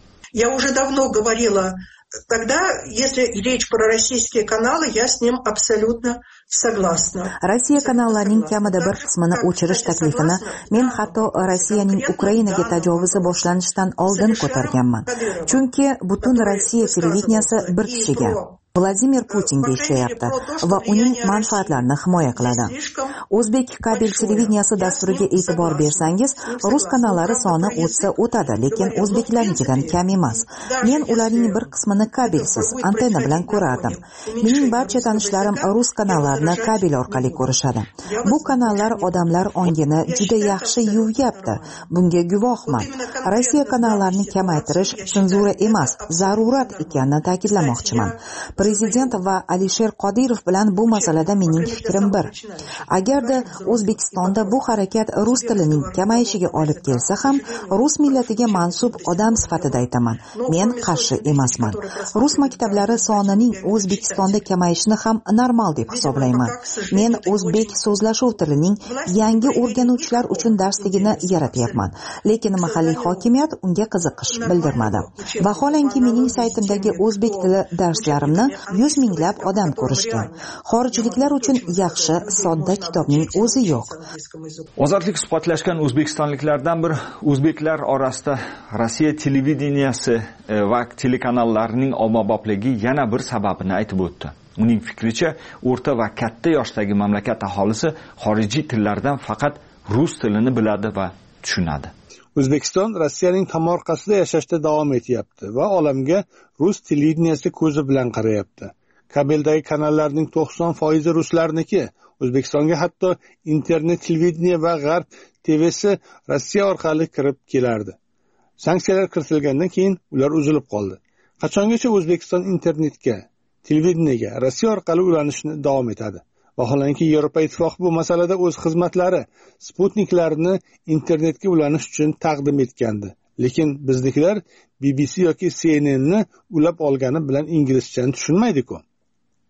Я уже давно говорила, тогда, если речь про российские каналы, я с ним абсолютно согласна. Rossiya kanallarining kamida bir qismini o'chirish taklifini men hatto Rossiyaning Ukrainaga tajovuzi boshlanishidan oldin ko'targanman. Chunki butun Rossiya televideniyasi bir kishiga, Vladimir Putinga ishlayapti va uning manfaatlarini himoya qiladi. O'zbek kabel televideniyasi dasturiga e'tibor bersangiz, rus kanallari soni o'tsa o'tadi, lekin o'zbeklarnikidan kam emas. Men ularning bir qismini kabelsiz, antenna bilan ko'rardim. Mening barcha tanishlarim rus kanallarini kabel orqali ko'rishadi. Bu kanallar odamlar ongini juda yaxshi yuvyapti. Bunga guvohman. Rossiya kanallarini kamaytirish senzura emas, zarurat ekanini ta'kidlamoqchiman. Prezident va Alisher Qodirov bilan bu masalada mening fikrim bir. Agarda O'zbekistonda bu harakat rus tilining kamayishiga olib kelsa ham, rus millatiga mansub odam sifatida aytaman. Men qarshi emasman. Rus maktablari sonining O'zbekistonda kamayishini ham normal deb hisoblayman. Men o'zbek so'zlashuv tilining yangi o'rganuvchilar uchun darsligini yaratyapman. Lekin mahalliy hokimiyat unga qiziqish bildirmadi. Vaholanki mening saytimdagi o'zbek tili darslarimni 100 minglab odam ko'rishgan. Xorijliklar uchun yaxshi, sodda kitobning o'zi yo'q. Ozodlik suhbatlashgan o'zbekistonliklardan bir o'zbeklar orasida Rossiya televideniyasi va telekanallarining ommabopligi yana bir sababini aytib o'tdi. Uning fikricha, o'rta va katta yoshdagi mamlakat aholisi xorijiy tillardan faqat rus tilini biladi va tushunadi. O'zbekiston Rossiyaning tomorqasida yashashda davom etyapti va olamga rus televideniyasi ko'zi bilan qarayapti. Kabeldagi kanallarning 90% ruslarniki. O'zbekistonga hatto internet televideniya va G'arb TVsi Rossiya orqali kirib kelardi. Sanksiyalar kiritilgandan keyin ular uzilib qoldi. Qachongacha O'zbekiston internetga, televideniyaga Rossiya orqali ulanishni davom etadi? Vaholanki Yevropa Ittifoqi bu masalada o'z xizmatlari, Sputniklarni internetga ulanish uchun taqdim etgandi. Lekin biznikilar BBC yoki CNNni ulab olgani bilan inglizchani tushunmaydi-ku.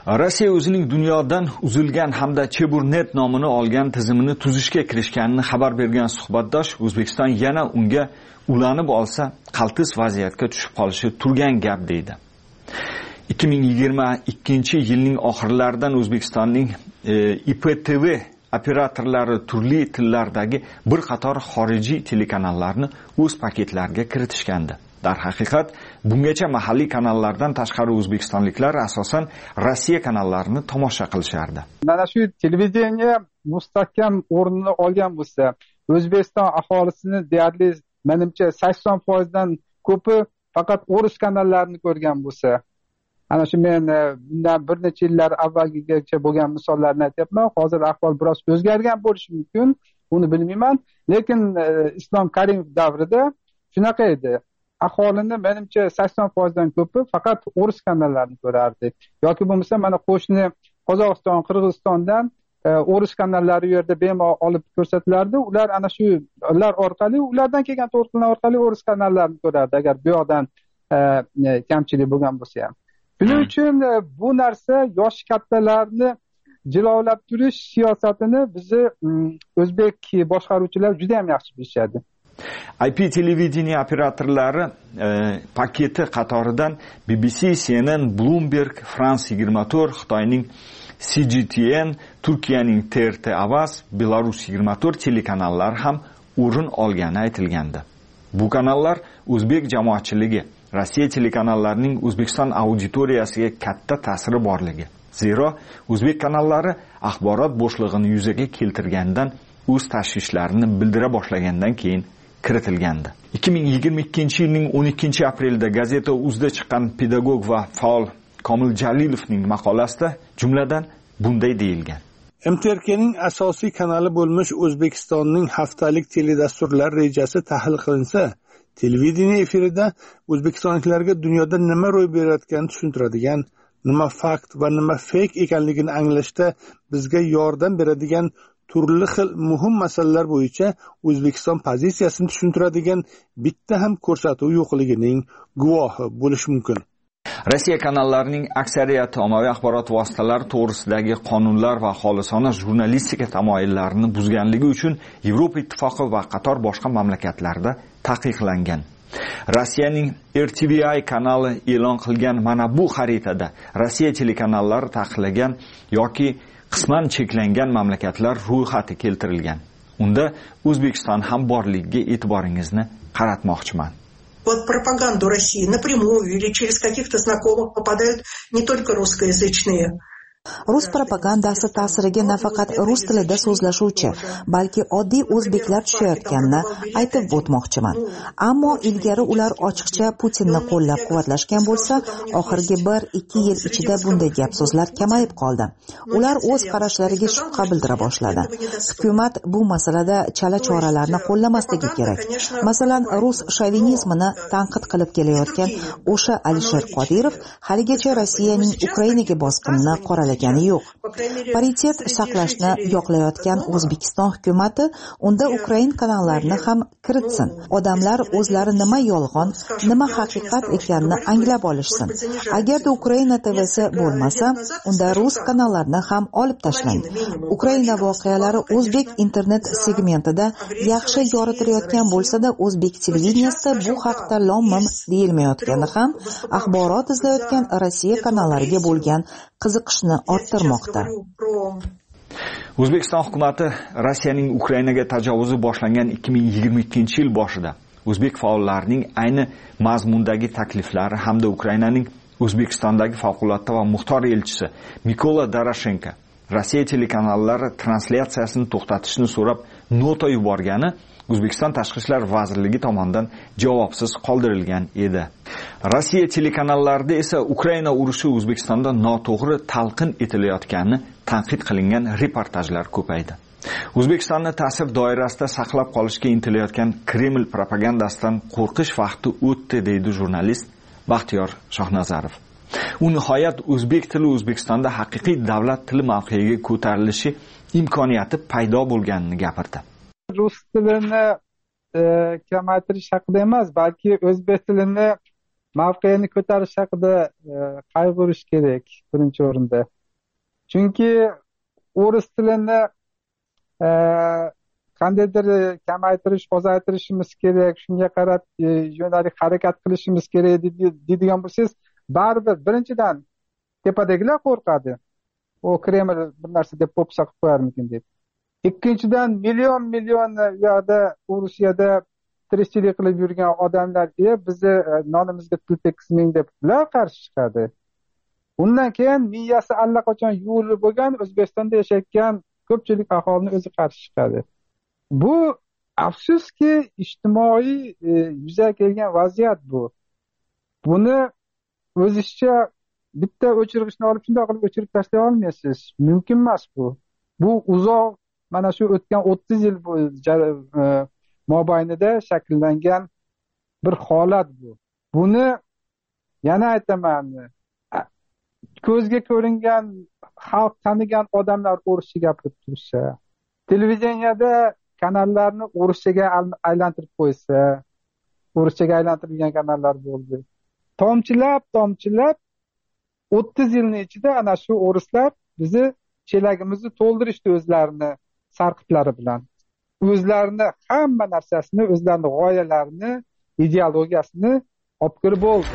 Rossiya o'zining dunyodan uzilgan hamda Cheburnet nomini olgan tizimini tuzishga kirishganini xabar bergan suhbatdosh O'zbekiston yana unga ulanib olsa qaltis vaziyatga tushib qolishi turgan gap deydi. 2022-yilning oxirlaridan O'zbekistonning IPTV operatorlari turli tillardagi bir qator xorijiy telekanallarni o'z paketlariga kiritishgandi. Darhaqiqat, bungacha mahalliy kanallardan tashqari o'zbekistonliklar asosan Rossiya kanallarini tomosha qilishardi. Mana shu televideniya mustahkam o'rnini olgan bo'lsa, O'zbekiston aholisini deyarli menimcha 80% dan ko'pi faqat o'ris kanallarini ko'rgan bo'lsa, ana shu men bundan bir necha yillar avvalgigacha bo'lgan misollarni aytyapman. Hozir ahvol biroz o'zgargan bo'lishi mumkin, uni bilmayman, lekin Islom Karimov davrida shunaqa edi. Aholini menimcha 80% dan ko'pi faqat o'ris kanallarini ko'rardi. Yoki bo'lmasa mana qo'shni Qozog'iston, Qirg'izistondan o'ris kanallari u yerda bemalol olib ko'rsatilardi. Ular ana shular orqali, ulardan kelgan to'lqinlar orqali o'ris kanallarini ko'rardi, agar bu yoqdan kamchilik bo'lgan bo'lsa ham. Shuning uchun bu narsa yosh kattalarni jilovlab turish siyosatini bizni o'zbek boshqaruvchilar juda ham yaxshi bilishadi. IP televideniya operatorlari paketi qatoridan BBC, CNN, Bloomberg, France 24, Xitoyning CGTN, Turkiyaning TRT Avaz, Belarus 24 telekanallari ham o'rin olgani aytilgandi. Bu kanallar o'zbek jamoatchiligi, Rossiya telekanallarining O'zbekiston auditoriyasiga katta ta'siri borligi. Zero o'zbek kanallari axborot bo'shlig'ini yuzaga keltirgandan o'z tashvishlarini bildira boshlagandan keyin kiritilgandi. 2022-yilning 12-aprelida gazeta UZda chiqqan pedagog va faol Komil Jalilovning maqolasida jumladan bunday deyilgan. MTRKning asosiy kanali bo'lmish O'zbekistonning haftalik teledasturlar rejasi tahlil qilinsa, televideniya efirida o'zbekistonliklarga dunyoda nima ro'y berayotganini tushuntiradigan, nima fakt va nima fake ekanligini anglashda bizga yordam beradigan turli xil muhim masalalar bo'yicha O'zbekiston pozitsiyasini tushuntiradigan bitta ham ko'rsatuv yo'qligining guvohi bo'lish mumkin. Rossiya kanallarining aksariyati ommaviy axborot vositalari to'g'risidagi qonunlar va xolisona jurnalistika tamoyillarini buzganligi uchun Yevropa ittifoqi va qator boshqa mamlakatlarda taqiqlangan. Rossiyaning RTVI kanali e'lon qilgan mana bu xaritada Rossiya telekanallari taqiqlagan yoki qisman cheklangan mamlakatlar ro'yxati keltirilgan. Unda O'zbekiston ham borligiga e'tiboringizni qaratmoqchiman. Под пропаганду России напрямую или через каких-то знакомых попадают не только русскоязычные. Rus propagandasi ta'siriga nafaqat rus tilida so'zlashuvchi, balki oddiy o'zbeklar tushayotganini aytib o'tmoqchiman. Ammo ilgari ular ochiqcha Putinni qo'llab-quvvatlashgan bo'lsa, oxirgi 1-2 yil ichida bunday gap so'zlar kamayib qoldi. Ular o'z qarashlariga shubha bildira boshladi. Hukumat bu masalada chala choralarni qo'llamasligi kerak. Masalan, rus shovinizmini tanqid qilib kelayotgan o'sha Alisher Qodirov haligacha Rossiyaning Ukrainaga bosqinini qoralagani yo'q. Paritet saqlashni yoqlayotgan O'zbekiston hukumati unda Ukrain kanallarini ham kiritsin. Odamlar o'zlari nima yolg'on, nima haqiqat ekanini anglab olishsin. Agarda Ukraina TVsi bo'lmasa, unda rus kanallarini ham olib tashlang. Ukraina voqealari o'zbek internet segmentida yaxshi yoritilayotgan bo'lsa-da, o'zbek televideniyasida bu haqda lom-mim deyilmayotgani ham axborot izlayotgan Rossiya kanallariga bo'lgan qiziqishni orttirmoqda. O'zbekiston hukumati Rossiyaning Ukrainaga tajovuzi boshlangan 2022-yil boshida o'zbek faollarining ayni mazmundagi takliflari hamda Ukrainaning O'zbekistondagi favqulodda va muxtor elchisi Mikola Doroshenko Rossiya telekanallari translyatsiyasini to'xtatishni so'rab nota yuborgani O'zbekiston Tashqi ishlar vazirligi tomonidan javobsiz qoldirilgan edi. Rossiya telekanallarida esa Ukraina urushi O'zbekistonda noto'g'ri talqin etilayotgani tanqid qilingan reportajlar ko'paydi. O'zbekistonni ta'sir doirasida saqlab qolishga intilayotgan Kreml propagandasidan qo'rqish vaqti o'tdi, deydi jurnalist Baxtiyor Shohnazarov. U nihoyat o'zbek tili O'zbekistonda haqiqiy davlat tili mavqeyiga ko'tarilishi imkoniyati paydo bo'lganini gapirdi. Rus tilini kamaytirish haqida emas, balki o'zbek tilini mavqeini ko'tarish haqida qayg'urish kerak birinchi o'rinda. Chunki o'ris tilini qandaydir kamaytirish, ozaytirishimiz kerak, shunga qarab yo'nalik harakat qilishimiz kerak deydigan bo'lsangiz, baribir birinchidan tepadagilar qo'rqadi. O Kreml bir narsa deb po'pisa qilib qo'yarmikin deb. Ikkinchidan million yoqda Rusiyada tirikchilik qilib yurgan odamlar bizni nonimizga til tekkizmang deb ular qarshi chiqadi. Undan keyin miyasi allaqachon yuvilib bo'lgan O'zbekistonda yashayotgan ko'pchilik aholini o'zi qarshi chiqadi. Bu afsuski ijtimoiy yuzaga kelgan vaziyat bu. Buni o'zingizcha bitta o'chirgichni olib shunday qilib o'chirib tashlay olmaysiz. Mumkin emas bu. Bu uzoq, mana shu o'tgan 30 yil mobaynida shakllangan bir holat bu. Buni yana aytaman, ko'zga ko'ringan, xalq tanigan odamlar o'rischa gapirib tursa, televideniyada kanallarni o'rischaga aylantirib qo'ysa, o'rischaga aylantirilgan kanallar bo'ldi. Tomchilab 30 yilning ichida ana shu o'rislar bizni chelagimizni to'ldirishdi o'zlarini sarqitlari bilan. O'zlarini hamma narsasini, o'zlarini g'oyalarini, ideologiyasini olib kirib bo'ldi.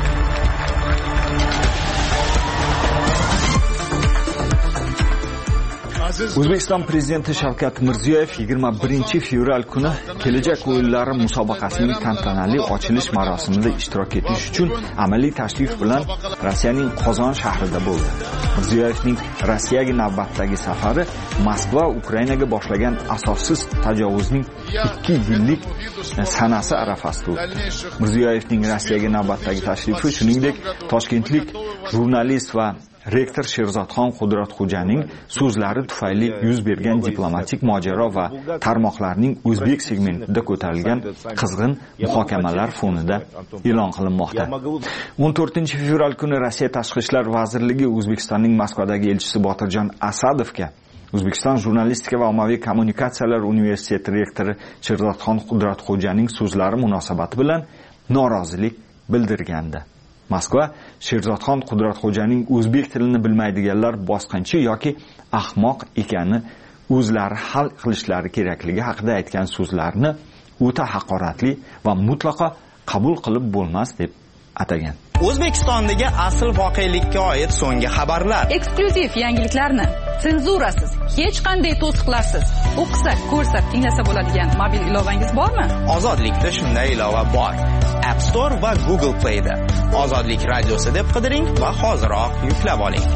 O'zbekiston prezidenti Shavkat Mirziyoyev 21-fevral kuni kelajak o'yinlari musobaqasining tantanali ochilish marosimida ishtirok etish uchun amaliy tashrif bilan Rossiyaning Qozon shahrida bo'ldi. Mirziyoyevning Rossiyaga navbatdagi safari Moskva Ukrainaga boshlagan asossiz tajovuzning 2 yillik sanasi arafasida o'tdi. Mirziyoyevning Rossiyaga navbatdagi tashrifi shuningdek Toshkentlik jurnalist va rektor Sherzodxon Qudratxo'janing so'zlari tufayli yuz bergan diplomatik mojaro va tarmoqlarning o'zbek segmentida ko'tarilgan qizg'in muhokamalar fonida e'lon qilinmoqda. 14-fevral kuni Rossiya Tashqi ishlar vazirligi O'zbekistonning Moskvadagi elchisi Botirjon Asadovga O'zbekiston jurnalistika va ommaviy kommunikatsiyalar universiteti rektori Sherzodxon Qudratxo'janing so'zlari munosabati bilan norozilik bildirgandi. Moskva Sherzodxon Qudratxo'janing o'zbek tilini bilmaydiganlar bosqinchi yoki ahmoq ekani o'zlari hal qilishlari kerakligi haqida aytgan so'zlarini o'ta haqoratli va mutlaqo qabul qilib bo'lmas deb atagan. O'zbekistondagi asl voqelikka oid so'nggi xabarlar. Eksklyuziv yangiliklarni senzurasiz, hech qanday to'siqlarsiz o'qisak, ko'rsak, tinglasa bo'ladigan mobil ilovangiz bormi? Ozodlikda shunday ilova bor. App Store va Google Play'da Ozodlik radiosi deb qidiring va hoziroq yuklab oling.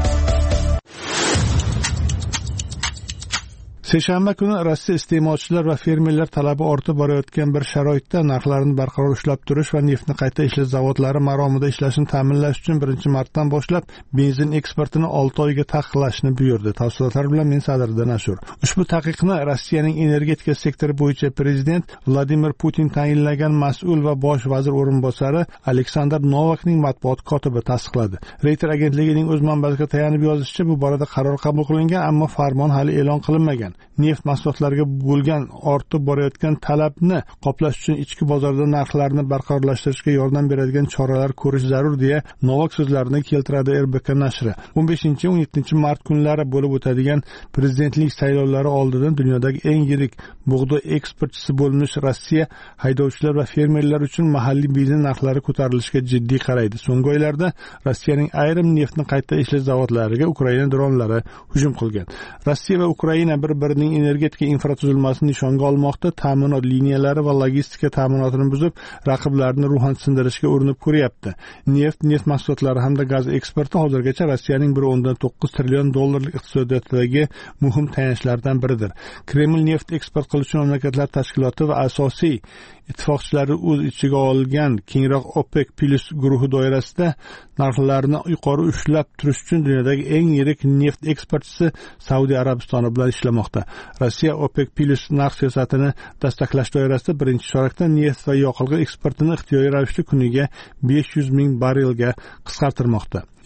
Seshanba kuni Rossiya iste'molchilar va fermerlar talabi ortib borayotgan bir sharoitda narxlarni barqaror ushlab turish va neftni qayta ishlash zavodlari maromida ishlashini ta'minlash uchun 1-martdan boshlab benzin eksportini 6 oyga taqiqlashni buyurdi. Tafsilotlar bilan men Sadrida Nashur. Ushbu taqiqni Rossiyaning energetika sektori bo'yicha prezident Vladimir Putin tayinlagan mas'ul va bosh vazir o'rinbosari Aleksandr Novakning matbuot kotibi tasdiqladi. Reuters agentligining o'z manbasiga tayanib yozishicha, bu borada qaror qabul qilingan, ammo farmon hali e'lon qilinmagan. Neft mahsulotlariga bo'lgan ortib borayotgan talabni qoplash uchun ichki bozorda narxlarni barqarorlashtirishga yordam beradigan choralar ko'rish zarur deya Novak so'zlarini keltiradi RBK nashri. 15-17 mart kunlari bo'lib o'tadigan prezidentlik saylovlari oldidan dunyodagi eng yirik bug'doy eksportchisi bo'lmish Rossiya haydovchilar va fermerlar uchun mahalliy benzin narxlari ko'tarilishiga jiddiy qaraydi. So'nggi oylarda Rossiyaning ayrim neftni qayta ishlash zavodlariga Ukraina dronlari hujum qilgan. Rossiya va Ukraina bir-birining energetika infratuzilmasini nishonga olmoqda, ta'minot liniyalari va logistika ta'minotini buzib, raqiblarini ruhan sindirishga urinib ko'ryapti. Neft mahsulotlari hamda gaz eksporti hozirgacha Rossiyaning 1.9 trillion dollarlik iqtisodiyotidagi muhim tayanchlardan biridir. Kreml neft eksport qiluvchi mamlakatlar tashkiloti va asosiy ittifoqchilari o'z ichiga olgan kengroq OPEC+ guruhi doirasida narxlarni yuqori ushlab turish uchun dunyodagi eng yirik neft eksportchisi Saudiya Arabistoni bilan ishlamoqda. Rossiya OPEC+ narx siyosatini dastaklash doirasida birinchi chorakda neft va yoqilg'i eksportini ixtiyoriy ravishda kuniga 500 ming barrelga qisqartirmoqda.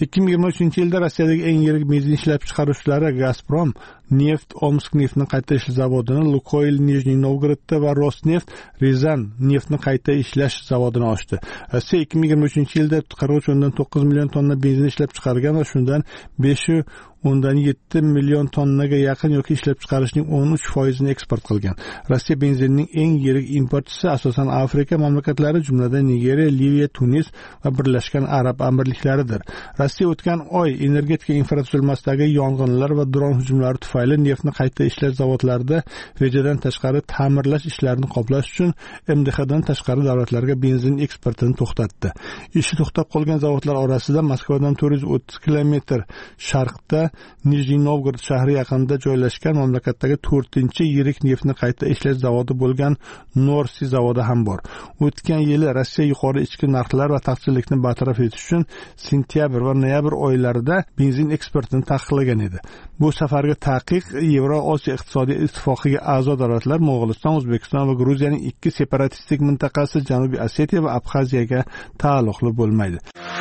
2023-yilda Rossiyadagi eng yirik benzin ishlab chiqaruvchilari Gazprom Neft Omsk neftni qayta ishlash zavodini, Lukoil Nijniy Novgorodda va Rosneft Rizan neftni qayta ishlash zavodini ochdi. Rossiya 2023-yilda 43.9 million tonna benzin ishlab chiqargan va shundan 5.7 million tonnaga yaqin yoki ishlab chiqarishning 13% eksport qilgan. Rossiya benzinining eng yirik importchisi asosan Afrika mamlakatlari, jumladan Nigeriya, Liviya, Tunis va Birlashgan Arab Amirliklaridir. Rossiya o'tgan oy energetika infratuzilmasidagi yong'inlar va dron hujumlari tufayli neftni qayta ishlash zavodlarida rejadan tashqari ta'mirlash ishlarini qoplash uchun MDHdan tashqari davlatlarga benzin eksportini to'xtatdi. Ishi to'xtab qolgan zavodlar orasida Moskvadan 430 kilometr sharqda Nijniy Novgorod shahri yaqinida joylashgan mamlakatdagi 4-yirik neftni qayta ishlash zavodi bo'lgan Norsi zavodi ham bor. O'tgan yili Rossiya yuqori ichki narxlar va taqchillikni bartaraf etish uchun sentyabr va noyabr oylarida benzin eksportini taqiqlagan edi. Bu safargi taqiq Yevroosiyo iqtisodiy ittifoqiga a'zo davlatlar Mo'g'uliston, O'zbekiston va Gruziyaning 2 separatistik mintaqasi Janubiy Osetiya va Abxaziyaga taalluqli bo'lmaydi.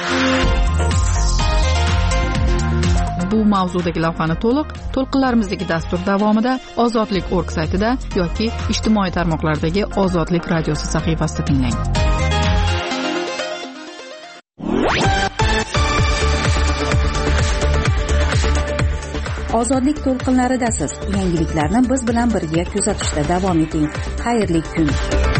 Bu mavzudagi lavhani to'lqinlarimizdagi dastur davomida Ozodlik.org saytida yoki ijtimoiy tarmoqlardagi Ozodlik radiosi sahifasida tinglang. Ozodlik to'lqinlaridasiz. Yangiliklarni biz bilan birga kuzatishda davom eting. Xayrli kun.